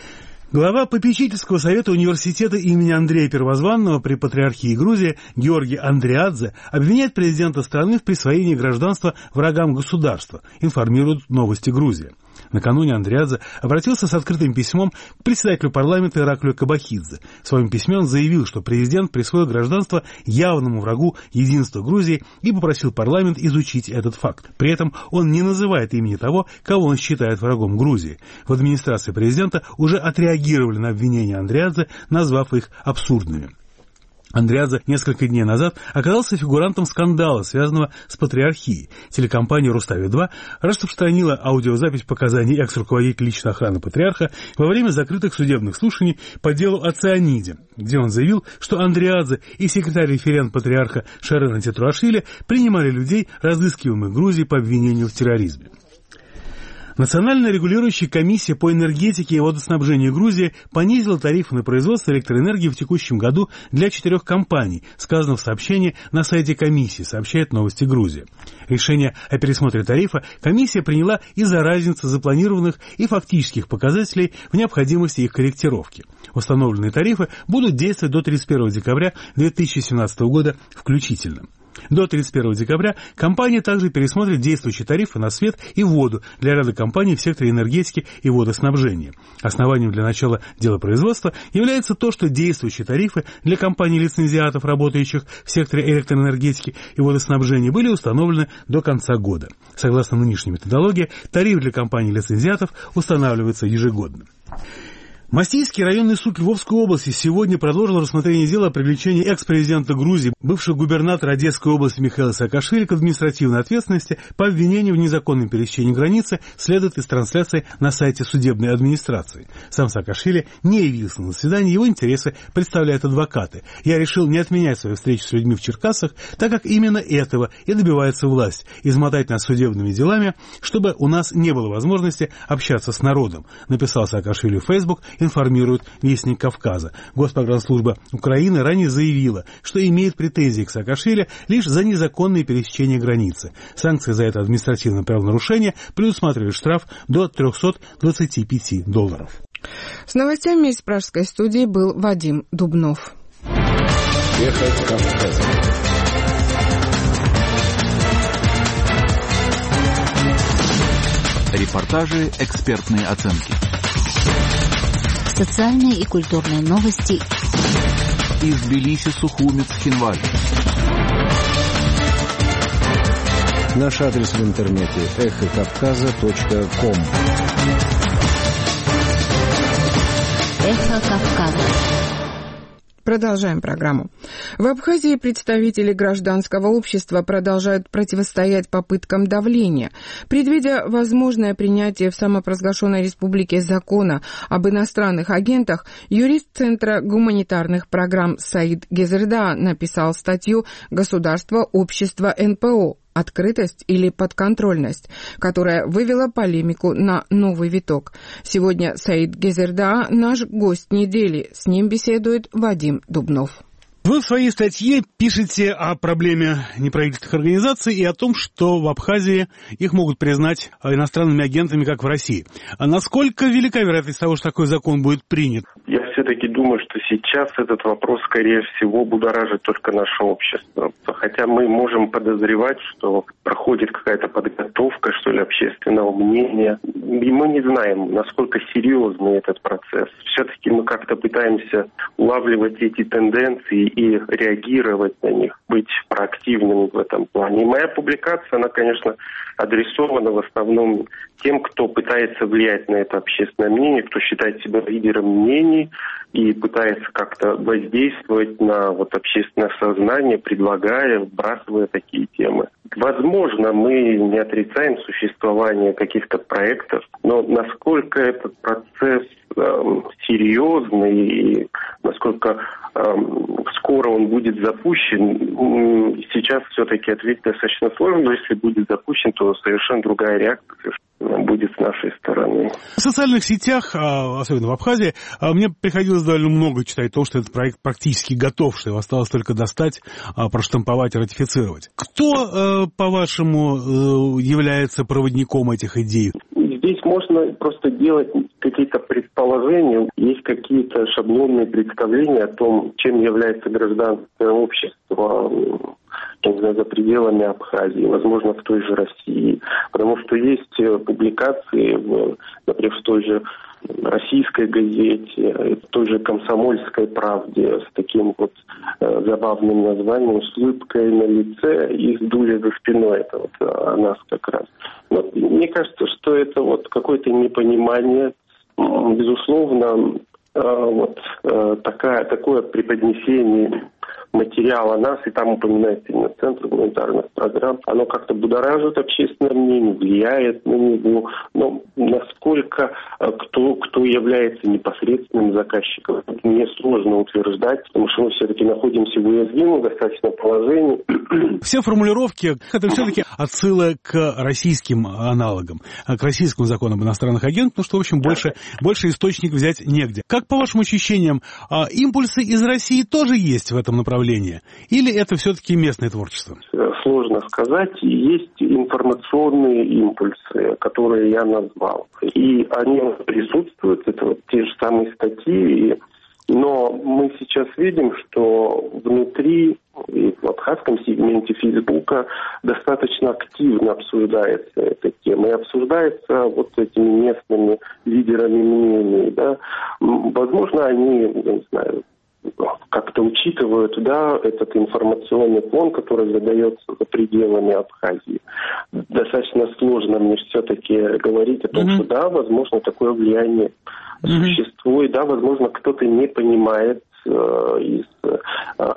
Глава попечительского совета университета имени Андрея Первозванного при Патриархии Грузии Георгий Андриадзе обвиняет президента страны в присвоении гражданства врагам государства, информируют «Новости Грузии». Накануне Андриадзе обратился с открытым письмом к председателю парламента Ираклию Кабахидзе. В своем письме он заявил, что президент присвоил гражданство явному врагу единства Грузии и попросил парламент изучить этот факт. При этом он не называет имени того, кого он считает врагом Грузии. В администрации президента уже отреагировали на обвинения Андриадзе, назвав их абсурдными. Андриадзе несколько дней назад оказался фигурантом скандала, связанного с патриархией. Телекомпания «Рустави-два» распространила аудиозапись показаний экс-руководителя личной охраны патриарха во время закрытых судебных слушаний по делу о цианиде, где он заявил, что Андриадзе и секретарь-референт патриарха Шарена Тетруашвили принимали людей, разыскиваемых Грузией по обвинению в терроризме. Национальная регулирующая комиссия по энергетике и водоснабжению Грузии понизила тарифы на производство электроэнергии в текущем году для четырех компаний, сказано в сообщении на сайте комиссии, сообщает «Новости Грузии». Решение о пересмотре тарифа комиссия приняла из-за разницы запланированных и фактических показателей в необходимости их корректировки. Установленные тарифы будут действовать до тридцать первого декабря две тысячи семнадцатого года включительно. До тридцать первого декабря компания также пересмотрит действующие тарифы на свет и воду для ряда компаний в секторе энергетики и водоснабжения. Основанием для начала дела производства является то, что действующие тарифы для компаний-лицензиатов, работающих в секторе электроэнергетики и водоснабжения, были установлены до конца года. Согласно нынешней методологии, тариф для компаний-лицензиатов устанавливается ежегодно. Мастийский районный суд Львовской области сегодня продолжил рассмотрение дела о привлечении экс-президента Грузии, бывшего губернатора Одесской области Михаила Саакашвили к административной ответственности по обвинению в незаконном пересечении границы, следует из трансляции на сайте судебной администрации. Сам Саакашвили не явился на заседание, его интересы представляют адвокаты. Я решил не отменять свою встречу с людьми в Черкассах, так как именно этого и добивается власть – измотать нас судебными делами, чтобы у нас не было возможности общаться с народом, написал Саакашвили в Facebook, информирует Вестник Кавказа. Госпогранслужба Украины ранее заявила, что имеет претензии к Саакашвили лишь за незаконное пересечение границы. Санкции за это административное правонарушение предусматривают штраф до триста двадцать пять долларов. С новостями из пражской студии был Вадим Дубнов. Эхо Кавказа. Репортажи, экспертные оценки. Социальные и культурные новости из Тбилиси, Сухуми, Цхинвали. Наш адрес в интернете эхо кавказа точка ком. Эхо Кавказа. Продолжаем программу. В Абхазии представители гражданского общества продолжают противостоять попыткам давления. Предвидя возможное принятие в самопровозглашенной республике закона об иностранных агентах, юрист Центра гуманитарных программ Саид Гезерда написал статью «Государство, общество, эн пэ о. Открытость или подконтрольность», которая вывела полемику на новый виток. Сегодня Саид Гезерда наш гость недели. С ним беседует Вадим Дубнов. Вы в своей статье пишете о проблеме неправительственных организаций и о том, что в Абхазии их могут признать иностранными агентами, как в России. А насколько велика вероятность того, что такой закон будет принят? Я все-таки думаю, что сейчас этот вопрос, скорее всего, будоражит только наше общество. Хотя мы можем подозревать, что проходит какая-то подготовка, что ли, общественного мнения. И мы не знаем, насколько серьезный этот процесс. Все-таки мы как-то пытаемся улавливать эти тенденции и реагировать на них, быть проактивными в этом плане. И моя публикация, она, конечно, адресована в основном тем, кто пытается влиять на это общественное мнение, кто считает себя лидером мнений и пытается как-то воздействовать на вот общественное сознание, предлагая, вбрасывая такие темы. Возможно, мы не отрицаем существование каких-то проектов, но насколько этот процесс э, серьезный и насколько э, скоро он будет запущен, сейчас все-таки ответить достаточно сложно, но если будет запущен, то совершенно другая реакция будет с нашей стороны. В социальных сетях, особенно в Абхазии, мне приходилось довольно много читать то, что этот проект практически готов, что его осталось только достать, проштамповать и ратифицировать. Кто, по-вашему, является проводником этих идей? Здесь можно просто делать какие-то предположения. Есть какие-то шаблонные представления о том, чем является гражданское общество, я не знаю, за пределами Абхазии, возможно, в той же России. Потому что есть публикации, в, например, в той же российской газете, в той же «Комсомольской правде» с таким вот э, забавным названием «С улыбкой на лице и с дулей за спиной». Это вот о нас как раз. Но мне кажется, что это вот какое-то непонимание, безусловно, э, вот э, такая, такое преподнесение материала нас, и там упоминается именно Центр гуманитарных программ, оно как-то будоражит общественное мнение, влияет на него, но насколько кто, кто является непосредственным заказчиком, мне сложно утверждать, потому что мы все-таки находимся в уязвимом достаточно положении. Все формулировки, это все-таки отсылы к российским аналогам, к российскому закону об иностранных агентах, потому что, в общем, больше, больше источников взять негде. Как, по вашим ощущениям, импульсы из России тоже есть в этом направлении? Или это все-таки местное творчество? Сложно сказать. Есть информационные импульсы, которые я назвал. И они присутствуют, это вот те же самые статьи. Но мы сейчас видим, что внутри и в абхазском сегменте Фейсбука достаточно активно обсуждается эта тема. И обсуждается вот этими местными лидерами мнений. Да. Возможно, они, я не знаю, как-то учитывают, да, этот информационный фон, который задается за пределами Абхазии. Достаточно сложно мне все-таки говорить о том, mm-hmm. что да, возможно, такое влияние mm-hmm. существует, да, возможно, кто-то не понимает э, из, э,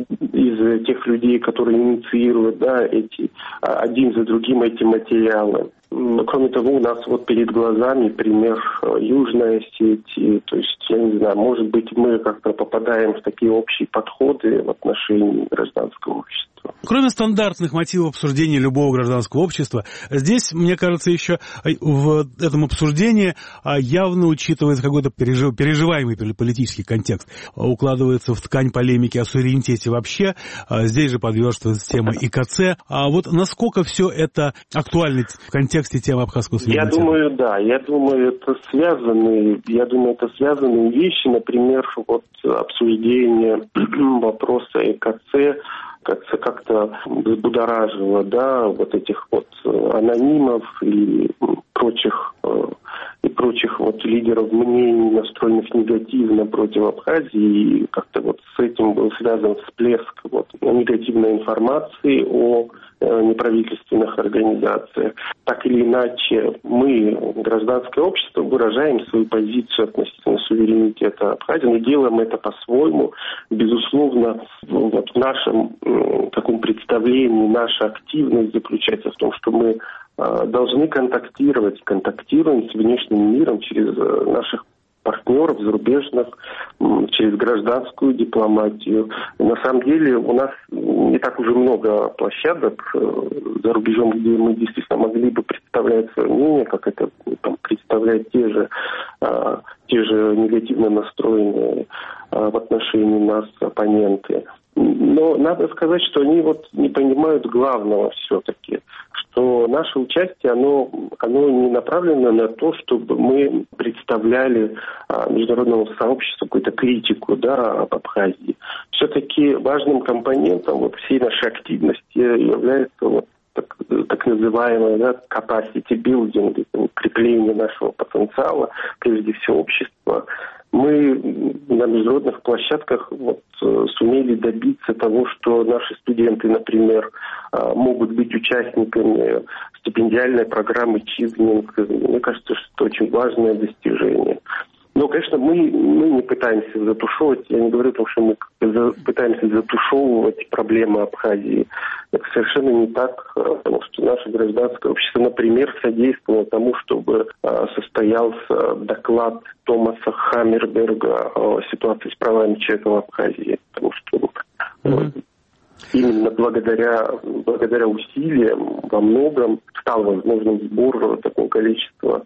из тех людей, которые инициируют, да, эти, один за другим эти материалы. Кроме того, у нас вот перед глазами пример Южной Осетии. То есть, я не знаю, может быть, мы как-то попадаем в такие общие подходы в отношении гражданского общества. Кроме стандартных мотивов обсуждения любого гражданского общества, здесь, мне кажется, еще в этом обсуждении явно учитывается какой-то переживаемый политический контекст. Укладывается в ткань полемики о суверенитете вообще. Здесь же подверстывается тема И К Ц. А вот насколько все это актуально в контексте темы абхазского суверенитета? Я думаю, да. Я думаю, это связанные, я думаю, это связанные вещи. Например, вот обсуждение вопроса И К Ц как-то, как-то взбудоражило, да, вот этих вот анонимов и прочих и прочих вот лидеров мнений, настроенных негативно против Абхазии, и как-то вот с этим был связан всплеск вот негативной информации о неправительственных организациях. Так или иначе, мы, гражданское общество, выражаем свою позицию относительно суверенитета Абхазии, но делаем это по-своему. Безусловно, вот в нашем э, таком представлении наша активность заключается в том, что мы э, должны контактировать, контактируем с внешним миром через э, наших партнеров зарубежных, через гражданскую дипломатию. На самом деле у нас не так уже много площадок за рубежом, где мы действительно могли бы представлять свое мнение, как это там, представляют те же, а, те же негативно настроенные а, в отношении нас оппоненты. Но надо сказать, что они вот не понимают главного все-таки, что наше участие, оно, оно не направлено на то, чтобы мы представляли а, международному сообществу какую-то критику, да, об Абхазии. Все-таки важным компонентом вот всей нашей активности является вот так, так называемое, да, capacity building, укрепление нашего потенциала, прежде всего общества. Мы на международных площадках вот, сумели добиться того, что наши студенты, например, могут быть участниками стипендиальной программы Чизнинг. Мне кажется, что это очень важное достижение. Но, конечно, мы, мы не пытаемся затушевывать, я не говорю о том, что мы пытаемся затушевывать проблемы Абхазии. Это совершенно не так, потому что наше гражданское общество, например, содействовало тому, чтобы состоялся доклад Томаса Хаммерберга о ситуации с правами человека в Абхазии. Потому что mm-hmm. именно благодаря, благодаря усилиям во многом стал возможным сбор такого количества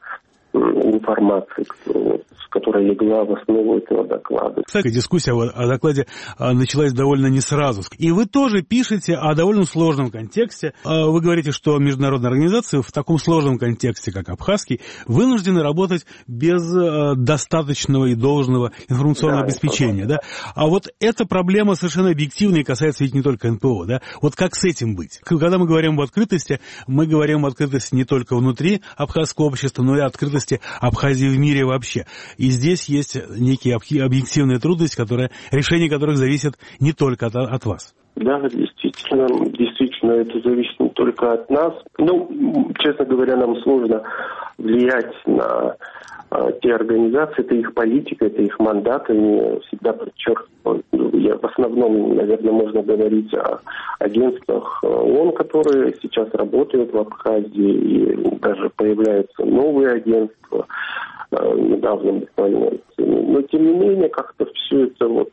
информации, которая легла в основу этого доклада. Кстати, дискуссия о докладе началась довольно не сразу. И вы тоже пишете о довольно сложном контексте. Вы говорите, что международные организации в таком сложном контексте, как абхазский, вынуждены работать без достаточного и должного информационного да, обеспечения. Да? А вот эта проблема совершенно объективная и касается ведь не только эн пэ о. Да? Вот как с этим быть? Когда мы говорим об открытости, мы говорим об открытости не только внутри абхазского общества, но и открытости Абхазии в мире вообще. И здесь есть некие объективные трудности, которые, решение которых зависит не только от, от вас. Да, действительно, действительно, это зависит не только от нас. Ну, честно говоря, нам сложно влиять на а, те организации, это их политика, это их мандат, они всегда подчеркивают. Я, в основном, наверное, можно говорить о агентствах ООН, которые сейчас работают в Абхазии, и даже появляются новые агентства, недавно буквально. Но, тем не менее, как-то все это вот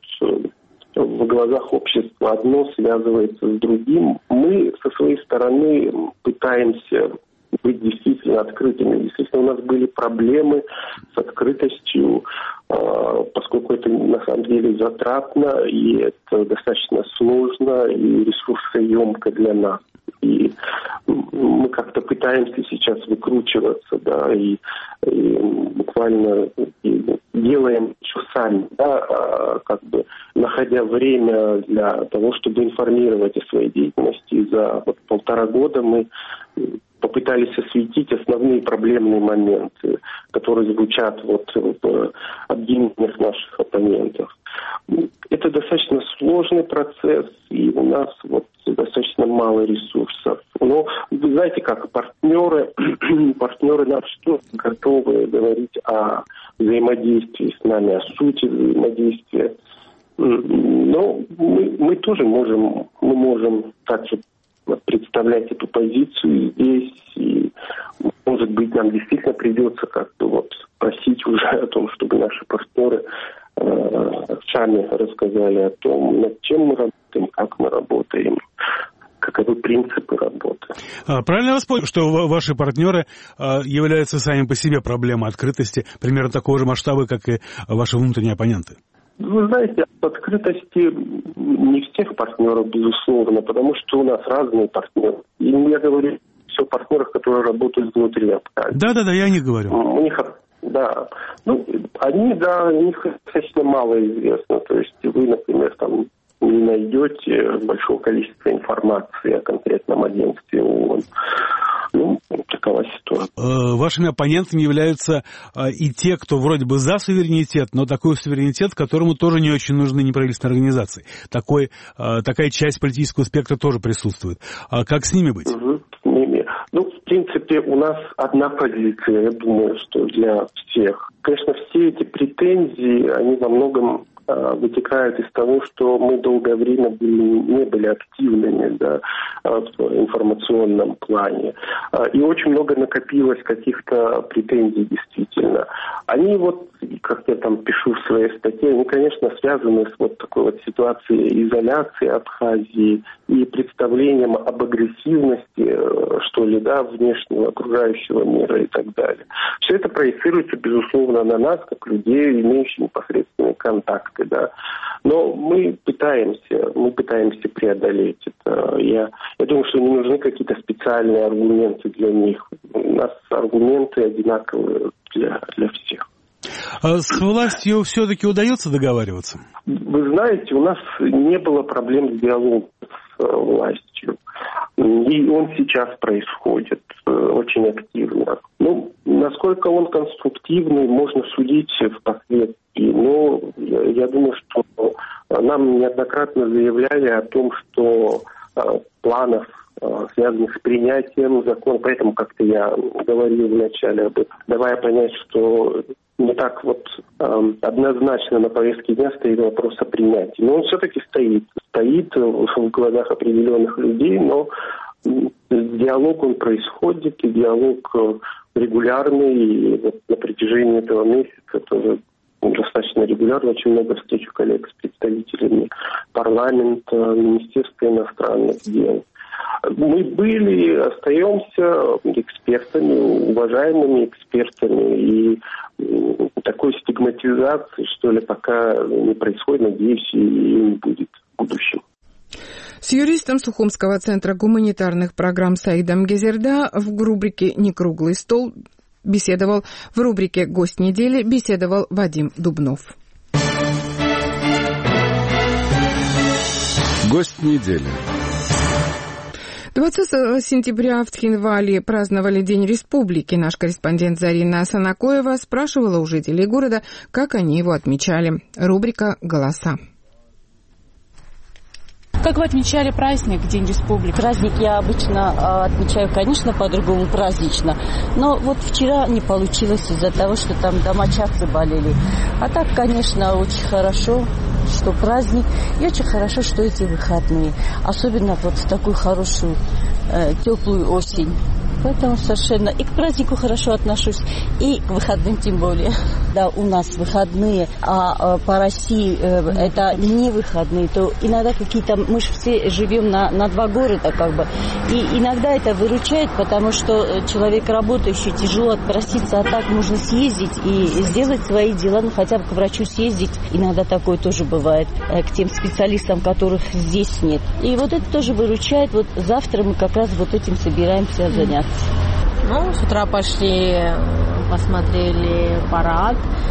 в глазах общества одно связывается с другим. Мы со своей стороны пытаемся быть действительно открытыми. Действительно, у нас были проблемы с открытостью, поскольку это на самом деле затратно, и это достаточно сложно и ресурсоемко для нас. И мы как-то пытаемся сейчас выкручиваться, да, и, и буквально делаем все сами, да, как бы находя время для того, чтобы информировать о своей деятельности. И за вот полтора года мы попытались осветить основные проблемные моменты, которые звучат вот в обвинениях наших оппонентов. Это достаточно сложный процесс, и у нас вот достаточно мало ресурсов. Но вы знаете, как партнеры, партнеры нам что готовы говорить о взаимодействии с нами, о сути взаимодействия. Но мы, мы тоже можем, мы можем также представлять эту позицию здесь, и, может быть, нам действительно придется как-то вот просить уже о том, чтобы наши партнеры э, сами рассказали о том, над чем мы работаем, как мы работаем, каковы принципы работы. А, правильно я вас понял, что ваши партнеры а, являются сами по себе проблемой открытости, примерно такого же масштаба, как и ваши внутренние оппоненты? Вы знаете, открытости не всех партнеров, безусловно, потому что у нас разные партнеры. И я говорю все о партнерах, которые работают внутри Абхазии. Да-да-да, я не говорю. У них, да, ну, они, да, у них достаточно мало известно. То есть вы, например, там не найдете большого количества информации о конкретном агентстве ООН. Ну, такова ситуация. Вашими оппонентами являются и те, кто вроде бы за суверенитет, но такой суверенитет, которому тоже не очень нужны неправительственные организации. Такой, такая часть политического спектра тоже присутствует. Как с ними быть? Угу. С ними. Ну, в принципе, у нас одна позиция, я думаю, что для всех. Конечно, все эти претензии, они во многом вытекают из того, что мы долгое время были, не были активными, да, в информационном плане. И очень много накопилось каких-то претензий действительно. Они вот, как я там пишу в своей статье, они, конечно, связаны с вот такой вот ситуацией изоляции Абхазии и представлением об агрессивности, что ли, да, внешнего окружающего мира и так далее. Все это проецируется, безусловно, на нас, как людей, имеющих непосредственный контакт. Да. Но мы пытаемся, мы пытаемся преодолеть это. Я, я думаю, что не нужны какие-то специальные аргументы для них. У нас аргументы одинаковые для, для всех. А с властью все-таки удается договариваться? Вы знаете, у нас не было проблем с диалогом с властью. И он сейчас происходит очень активно. Ну, насколько он конструктивный, можно судить впоследствии. Но я, я думаю, что нам неоднократно заявляли о том, что э, планов, э, связанных с принятием закона, поэтому как-то я говорил вначале об этом, давая понять, что не так вот э, однозначно на повестке дня стоит вопрос о принятии. Но он все-таки стоит. Стоит в глазах определенных людей, но диалог он происходит, и диалог регулярный, и вот на протяжении этого месяца тоже достаточно регулярно, очень много встреч у коллег с представителями парламента, Министерства иностранных дел. Мы были, остаемся экспертами, уважаемыми экспертами, и такой стигматизации, что ли, пока не происходит, надеюсь, и не будет в будущем. С юристом Сухумского центра гуманитарных программ Саидом Гезерда в рубрике «Не круглый стол» беседовал, в рубрике «Гость недели» беседовал Вадим Дубнов. Гость недели. двадцатого сентября в Тхинвале праздновали День Республики. Наш корреспондент Зарина Санакоева спрашивала у жителей города, как они его отмечали. Рубрика «Голоса». Как вы отмечали праздник, День Республики? Праздник я обычно отмечаю, конечно, по-другому празднично. Но вот вчера не получилось из-за того, что там домочадцы болели. А так, конечно, очень хорошо, что праздник. И очень хорошо, что эти выходные. Особенно вот в такую хорошую, э, теплую осень. Поэтому совершенно и к празднику хорошо отношусь, и к выходным тем более. Да, у нас выходные, а, а по России э, это не выходные, то иногда какие-то... Мы же все живем на, на два города, как бы. И иногда это выручает, потому что человек работающий, тяжело отпроситься, а так можно съездить и сделать свои дела, ну хотя бы к врачу съездить. Иногда такое тоже бывает, э, к тем специалистам, которых здесь нет. И вот это тоже выручает. Вот завтра мы как раз вот этим собираемся заняться. Ну, с утра пошли, посмотрели парад,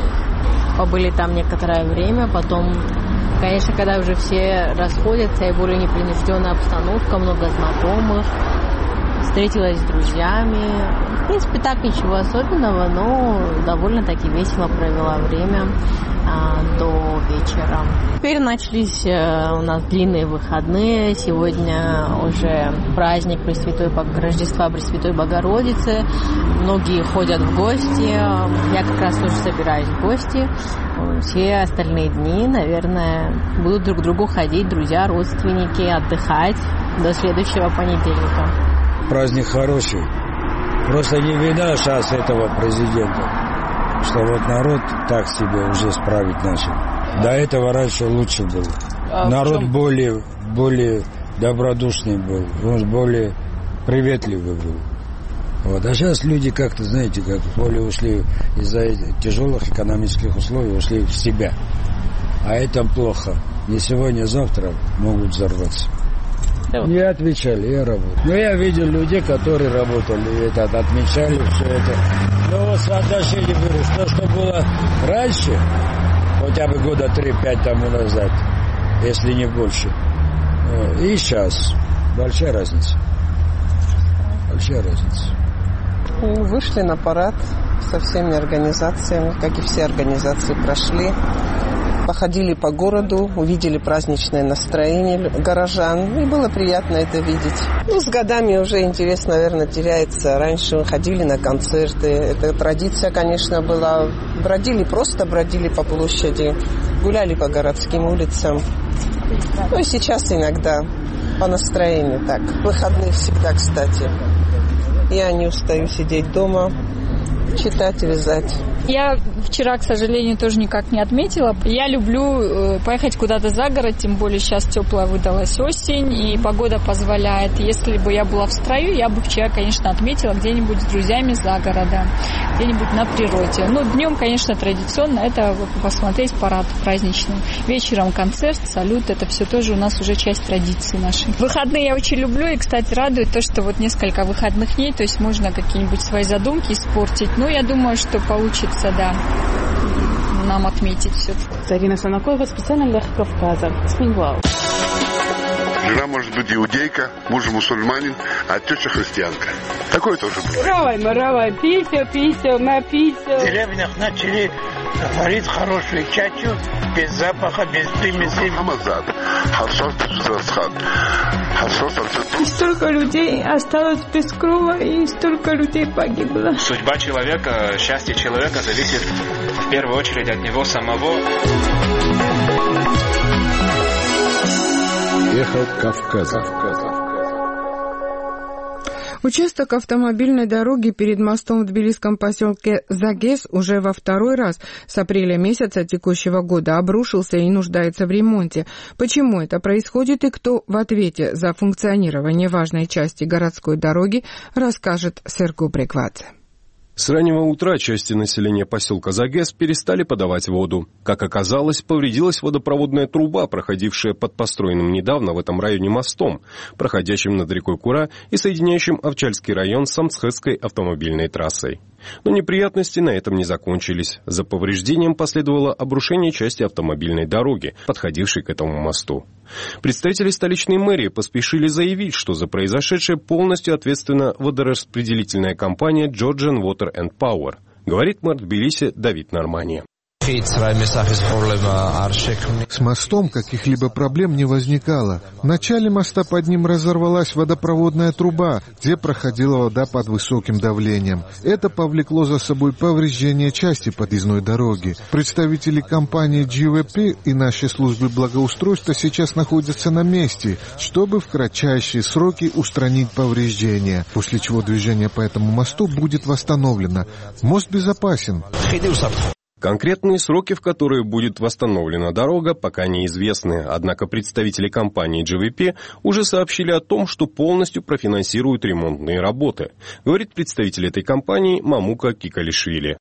побыли там некоторое время, потом, конечно, когда уже все расходятся и более непринужденная обстановка, много знакомых, встретилась с друзьями. В принципе, так ничего особенного, но довольно-таки весело провела время а, до вечера. Теперь начались а, у нас длинные выходные. Сегодня уже праздник Пресвятой, Рождества Пресвятой Богородицы. Многие ходят в гости. Я как раз тоже собираюсь в гости. Все остальные дни, наверное, будут друг к другу ходить, друзья, родственники, отдыхать до следующего понедельника. Праздник хороший. Просто не видно сейчас этого президента, что вот народ так себе уже справить начал. До этого раньше лучше было. А народ более, более добродушный был, он более приветливый был. Вот. А сейчас люди как-то, знаете, как более ушли из-за тяжелых экономических условий, ушли в себя. А это плохо. Не сегодня, а завтра могут взорваться. Не отвечали, я работал. Но я видел людей, которые работали, это, отмечали все это. Но вот соотношение вырос. То, что было раньше, хотя бы года три-пять тому назад, если не больше, и сейчас большая разница. Большая разница. Вышли на парад со всеми организациями, как и все организации прошли. Походили по городу, увидели праздничное настроение горожан, и было приятно это видеть. Ну, с годами уже интерес, наверное, теряется. Раньше ходили на концерты, эта традиция, конечно, была. Бродили, просто бродили по площади, гуляли по городским улицам. Ну, и сейчас иногда по настроению так. Выходные всегда, кстати. Я не устаю сидеть дома, читать, вязать. Я вчера, к сожалению, тоже никак не отметила. Я люблю поехать куда-то за город, тем более сейчас теплая выдалась осень, и погода позволяет. Если бы я была в строю, я бы вчера, конечно, отметила где-нибудь с друзьями за городом, где-нибудь на природе. Ну, днем, конечно, традиционно это посмотреть парад праздничный. Вечером концерт, салют, это все тоже у нас уже часть традиции нашей. Выходные я очень люблю, и, кстати, радует то, что вот несколько выходных дней, то есть можно какие-нибудь свои задумки испортить. Но я думаю, что получится, да, нам отметить все-таки. Зарина Санакоева, специально для Кавказа. Сминглау. Жена может быть иудейка, муж мусульманин, а теща христианка. Такое тоже бывает. Равай, маравай, писю, писю, на писю. В деревнях начали варить хорошую чачу, без запаха, без примесей. И столько людей осталось без крова, и столько людей погибло. Судьба человека, счастье человека зависит в первую очередь от него самого. Эхо Кавказа. Участок автомобильной дороги перед мостом в тбилисском поселке Загес уже во второй раз с апреля месяца текущего года обрушился и нуждается в ремонте. Почему это происходит и кто в ответе за функционирование важной части городской дороги, расскажет Серго Бреквадзе. С раннего утра части населения поселка Загес перестали подавать воду. Как оказалось, повредилась водопроводная труба, проходившая под построенным недавно в этом районе мостом, проходящим над рекой Кура и соединяющим Овчальский район с Самцхетской автомобильной трассой. Но неприятности на этом не закончились. За повреждением последовало обрушение части автомобильной дороги, подходившей к этому мосту. Представители столичной мэрии поспешили заявить, что за произошедшее полностью ответственна водораспределительная компания Georgian Water and Power, говорит мэр Тбилиси Давид Нормани. С мостом каких-либо проблем не возникало. В начале моста под ним разорвалась водопроводная труба, где проходила вода под высоким давлением. Это повлекло за собой повреждение части подъездной дороги. Представители компании джи ви пи и нашей службы благоустройства сейчас находятся на месте, чтобы в кратчайшие сроки устранить повреждения, после чего движение по этому мосту будет восстановлено. Мост безопасен. Конкретные сроки, в которые будет восстановлена дорога, пока неизвестны, однако представители компании джи ви пи уже сообщили о том, что полностью профинансируют ремонтные работы, говорит представитель этой компании Мамука Кикалишвили.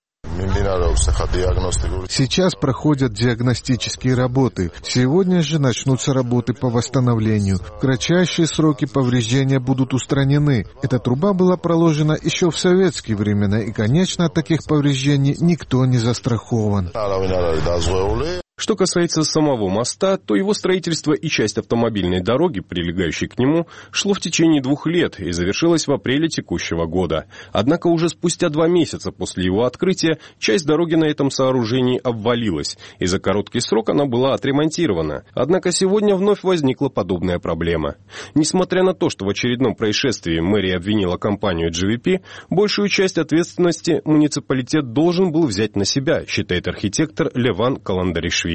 Сейчас проходят диагностические работы. Сегодня же начнутся работы по восстановлению. В кратчайшие сроки повреждения будут устранены. Эта труба была проложена еще в советские времена, и, конечно, от таких повреждений никто не застрахован. Что касается самого моста, то его строительство и часть автомобильной дороги, прилегающей к нему, шло в течение двух лет и завершилось в апреле текущего года. Однако уже спустя два месяца после его открытия часть дороги на этом сооружении обвалилась, и за короткий срок она была отремонтирована. Однако сегодня вновь возникла подобная проблема. Несмотря на то, что в очередном происшествии мэрия обвинила компанию джи ви пи, большую часть ответственности муниципалитет должен был взять на себя, считает архитектор Леван Каландаришвили.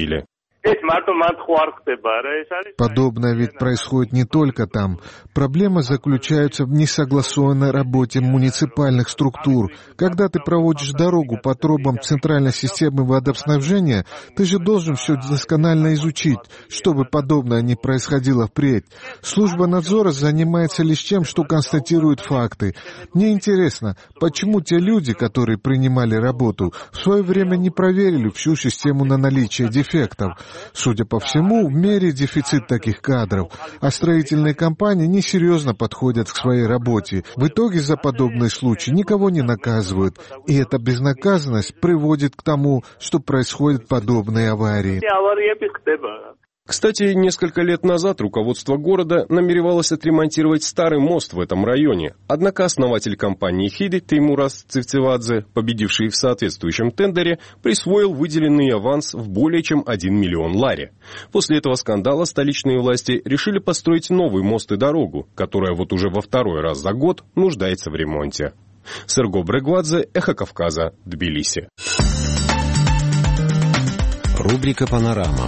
Подобное ведь происходит не только там. Проблема заключается в несогласованной работе муниципальных структур. Когда ты проводишь дорогу по трубам центральной системы водоснабжения, ты же должен все досконально изучить, чтобы подобное не происходило впредь. Служба надзора занимается лишь тем, что констатирует факты. Мне интересно, почему те люди, которые принимали работу, в свое время не проверили всю систему на наличие дефектов. Судя по всему, в мире дефицит таких кадров, а строительные компании несерьезно подходят к своей работе. В итоге за подобные случаи никого не наказывают, и эта безнаказанность приводит к тому, что происходят подобные аварии. Кстати, несколько лет назад руководство города намеревалось отремонтировать старый мост в этом районе. Однако основатель компании «Хиди» Теймураз Цивцевадзе, победивший в соответствующем тендере, присвоил выделенный аванс в более чем один миллион лари. После этого скандала столичные власти решили построить новый мост и дорогу, которая вот уже во второй раз за год нуждается в ремонте. Серго Брегвадзе, Эхо Кавказа, Тбилиси. Рубрика «Панорама».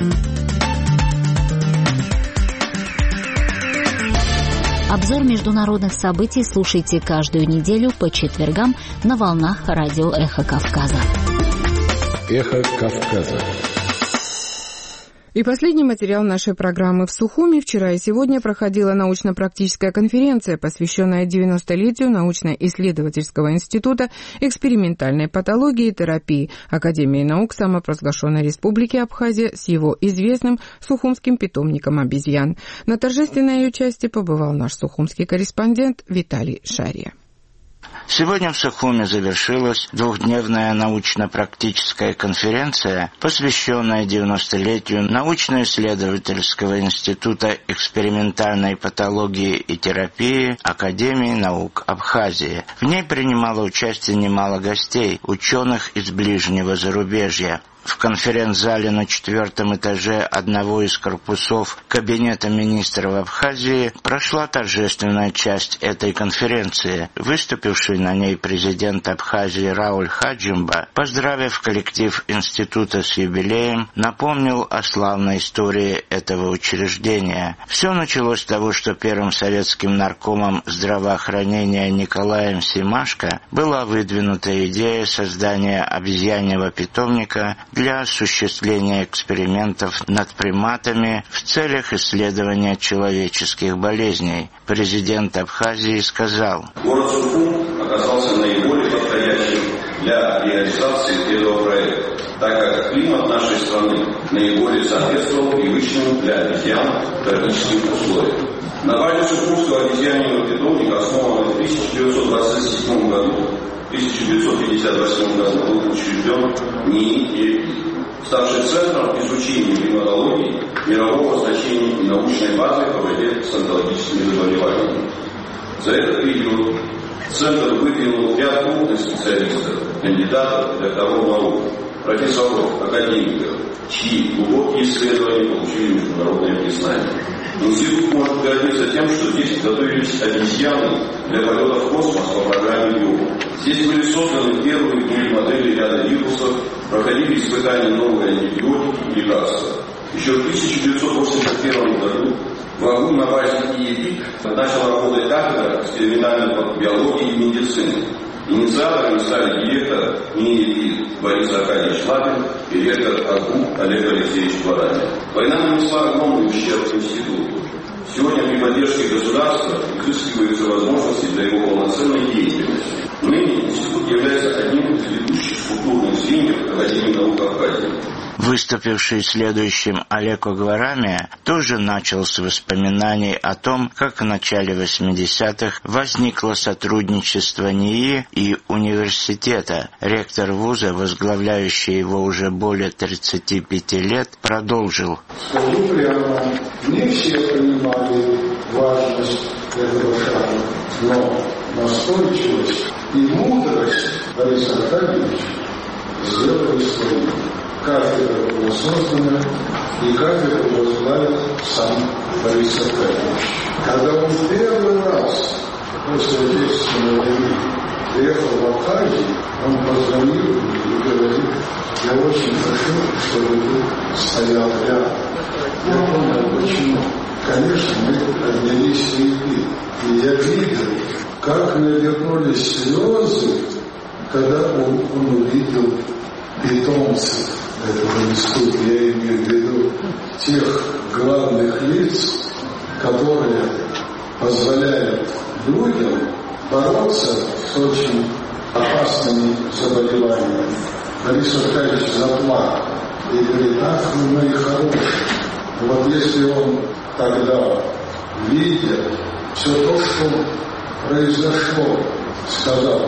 Обзор международных событий слушайте каждую неделю по четвергам на волнах радио «Эхо Кавказа». «Эхо Кавказа». И последний материал нашей программы. В Сухуми вчера и сегодня проходила научно-практическая конференция, посвященная девяностолетию научно-исследовательского института экспериментальной патологии и терапии Академии наук самопровозглашенной Республики Абхазия с его известным сухумским питомником обезьян. На торжественной ее части побывал наш сухумский корреспондент Виталий Шария. Сегодня в Сухуми завершилась двухдневная научно-практическая конференция, посвященная девяностолетию научно-исследовательского института экспериментальной патологии и терапии Академии наук Абхазии. В ней принимало участие немало гостей, ученых из ближнего зарубежья. В конференц-зале на четвертом этаже одного из корпусов Кабинета министров Абхазии прошла торжественная часть этой конференции. Выступивший на ней президент Абхазии Рауль Хаджимба, поздравив коллектив института с юбилеем, напомнил о славной истории этого учреждения. Все началось с того, что первым советским наркомом здравоохранения Николаем Семашко была выдвинута идея создания обезьяньего питомника для осуществления экспериментов над приматами в целях исследования человеческих болезней. Президент Абхазии сказал: город Сухум оказался наиболее подходящим для реализации этого проекта, так как климат нашей страны наиболее соответствовал привычным для обезьян тропическим условиям. На базе Сухумского обезьяньего питомника, основанного в тысяча девятьсот двадцать седьмом году, в тысяча девятьсот пятьдесят восьмом году был учрежден НИИ, ставший центром изучения климатологии мирового значения и научной базы по борьбе с онкологическими заболеваниями. За этот период Центр выдвинул ряд крупных специалистов, кандидатов, докторов наук, профессоров, академиков, чьи глубокие исследования получили международное признание. Институт может гордиться тем, что здесь готовились обезьяны для полета в космос по программе ЮО. Здесь были созданы первые дни модели ряда вирусов, проходили испытания новые антибиотики и лекарства. Еще в тысяча девятьсот восемьдесят первом году в Агу на базе ИЕПИК начала работать кафедра экспериментальной биологии и медицины. Инициаторами стали директор ИЕПИК Борис Аркадьевич Лапин и ректор Агу Олег Алексеевич Баранин. Война нанесла огромный ущерб институту. Сегодня при поддержке государства изыскиваются возможности для его полноценной деятельности. Ныне институт является одним из ведущих структурных звеньев Академии наук Абхазии. Выступивший следующим Олег Огварамия тоже начал с воспоминаний о том, как в начале восьмидесятых возникло сотрудничество НИИ и университета. Ректор вуза, возглавляющий его уже более тридцати пяти лет, продолжил. Скажу прямо, не все понимали важность этого шага, но настойчивость и мудрость Бориса Аркадьевича сделали свою. Кафедра была создана, и кафедру возглавил сам Борис Аркадьевич. Когда он первый раз после Отечественной войны приехал в Абхазию, он позвонил и говорил: я очень прошу, чтобы ты стоял рядом. Я понял, почему. Конечно, мы поднялись в реки, и я видел, как навернулись слезы, когда он, он увидел питомцев этого института, я имею в виду тех главных лиц, которые позволяют людям бороться с очень опасными заболеваниями. Борис Аркадьевич заплакал и говорит: ах, вы мои хорошие. Вот если он тогда, видя все то, что произошло, сказал: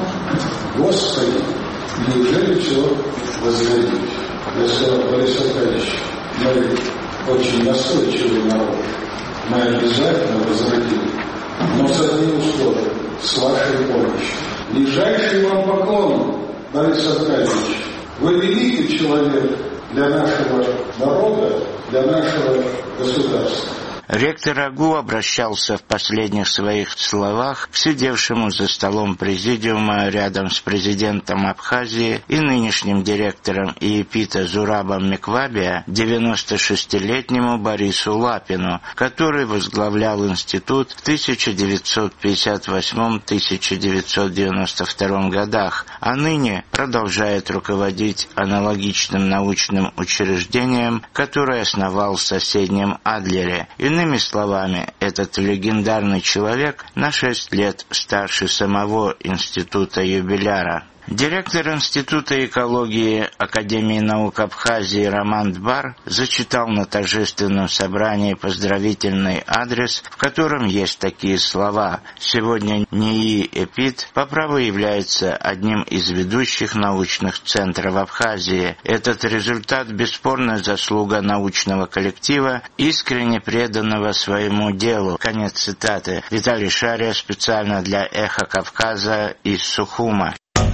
Господи, неужели все возгорелось? Я сказал: Борис Аркадьевич, мы очень настойчивый народ. Мы обязательно возродим, но с одним условием, с вашей помощью. Нижайший вам поклон, Борис Аркадьевич. Вы великий человек для нашего народа, для нашего государства. Ректор АГУ обращался в последних своих словах к сидевшему за столом президиума рядом с президентом Абхазии и нынешним директором ИЭПИТа Зурабом Меквабия, девяносто шестилетнему Борису Лапину, который возглавлял институт в тысяча девятьсот пятьдесят восьмом — тысяча девятьсот девяносто втором годах, а ныне продолжает руководить аналогичным научным учреждением, которое основал в соседнем Адлере. Иными словами, этот легендарный человек на шесть лет старше самого института юбиляра. Директор Института экологии Академии наук Абхазии Роман Дбар зачитал на торжественном собрании поздравительный адрес, в котором есть такие слова. Сегодня НИИ ЭПИТ по праву является одним из ведущих научных центров Абхазии. Этот результат — бесспорная заслуга научного коллектива, искренне преданного своему делу. Конец цитаты. Виталий Шария специально для «Эхо Кавказа» из Сухума.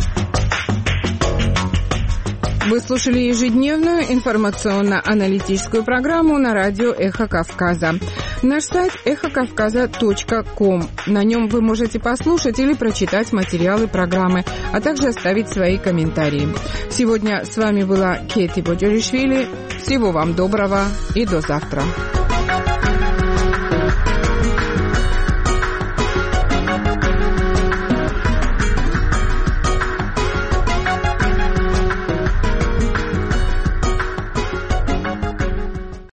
Вы слушали ежедневную информационно-аналитическую программу на радио «Эхо Кавказа». Наш сайт эхо кавказа точка ком. На нем вы можете послушать или прочитать материалы программы, а также оставить свои комментарии. Сегодня с вами была Кети Боджоришвили. Всего вам доброго и до завтра.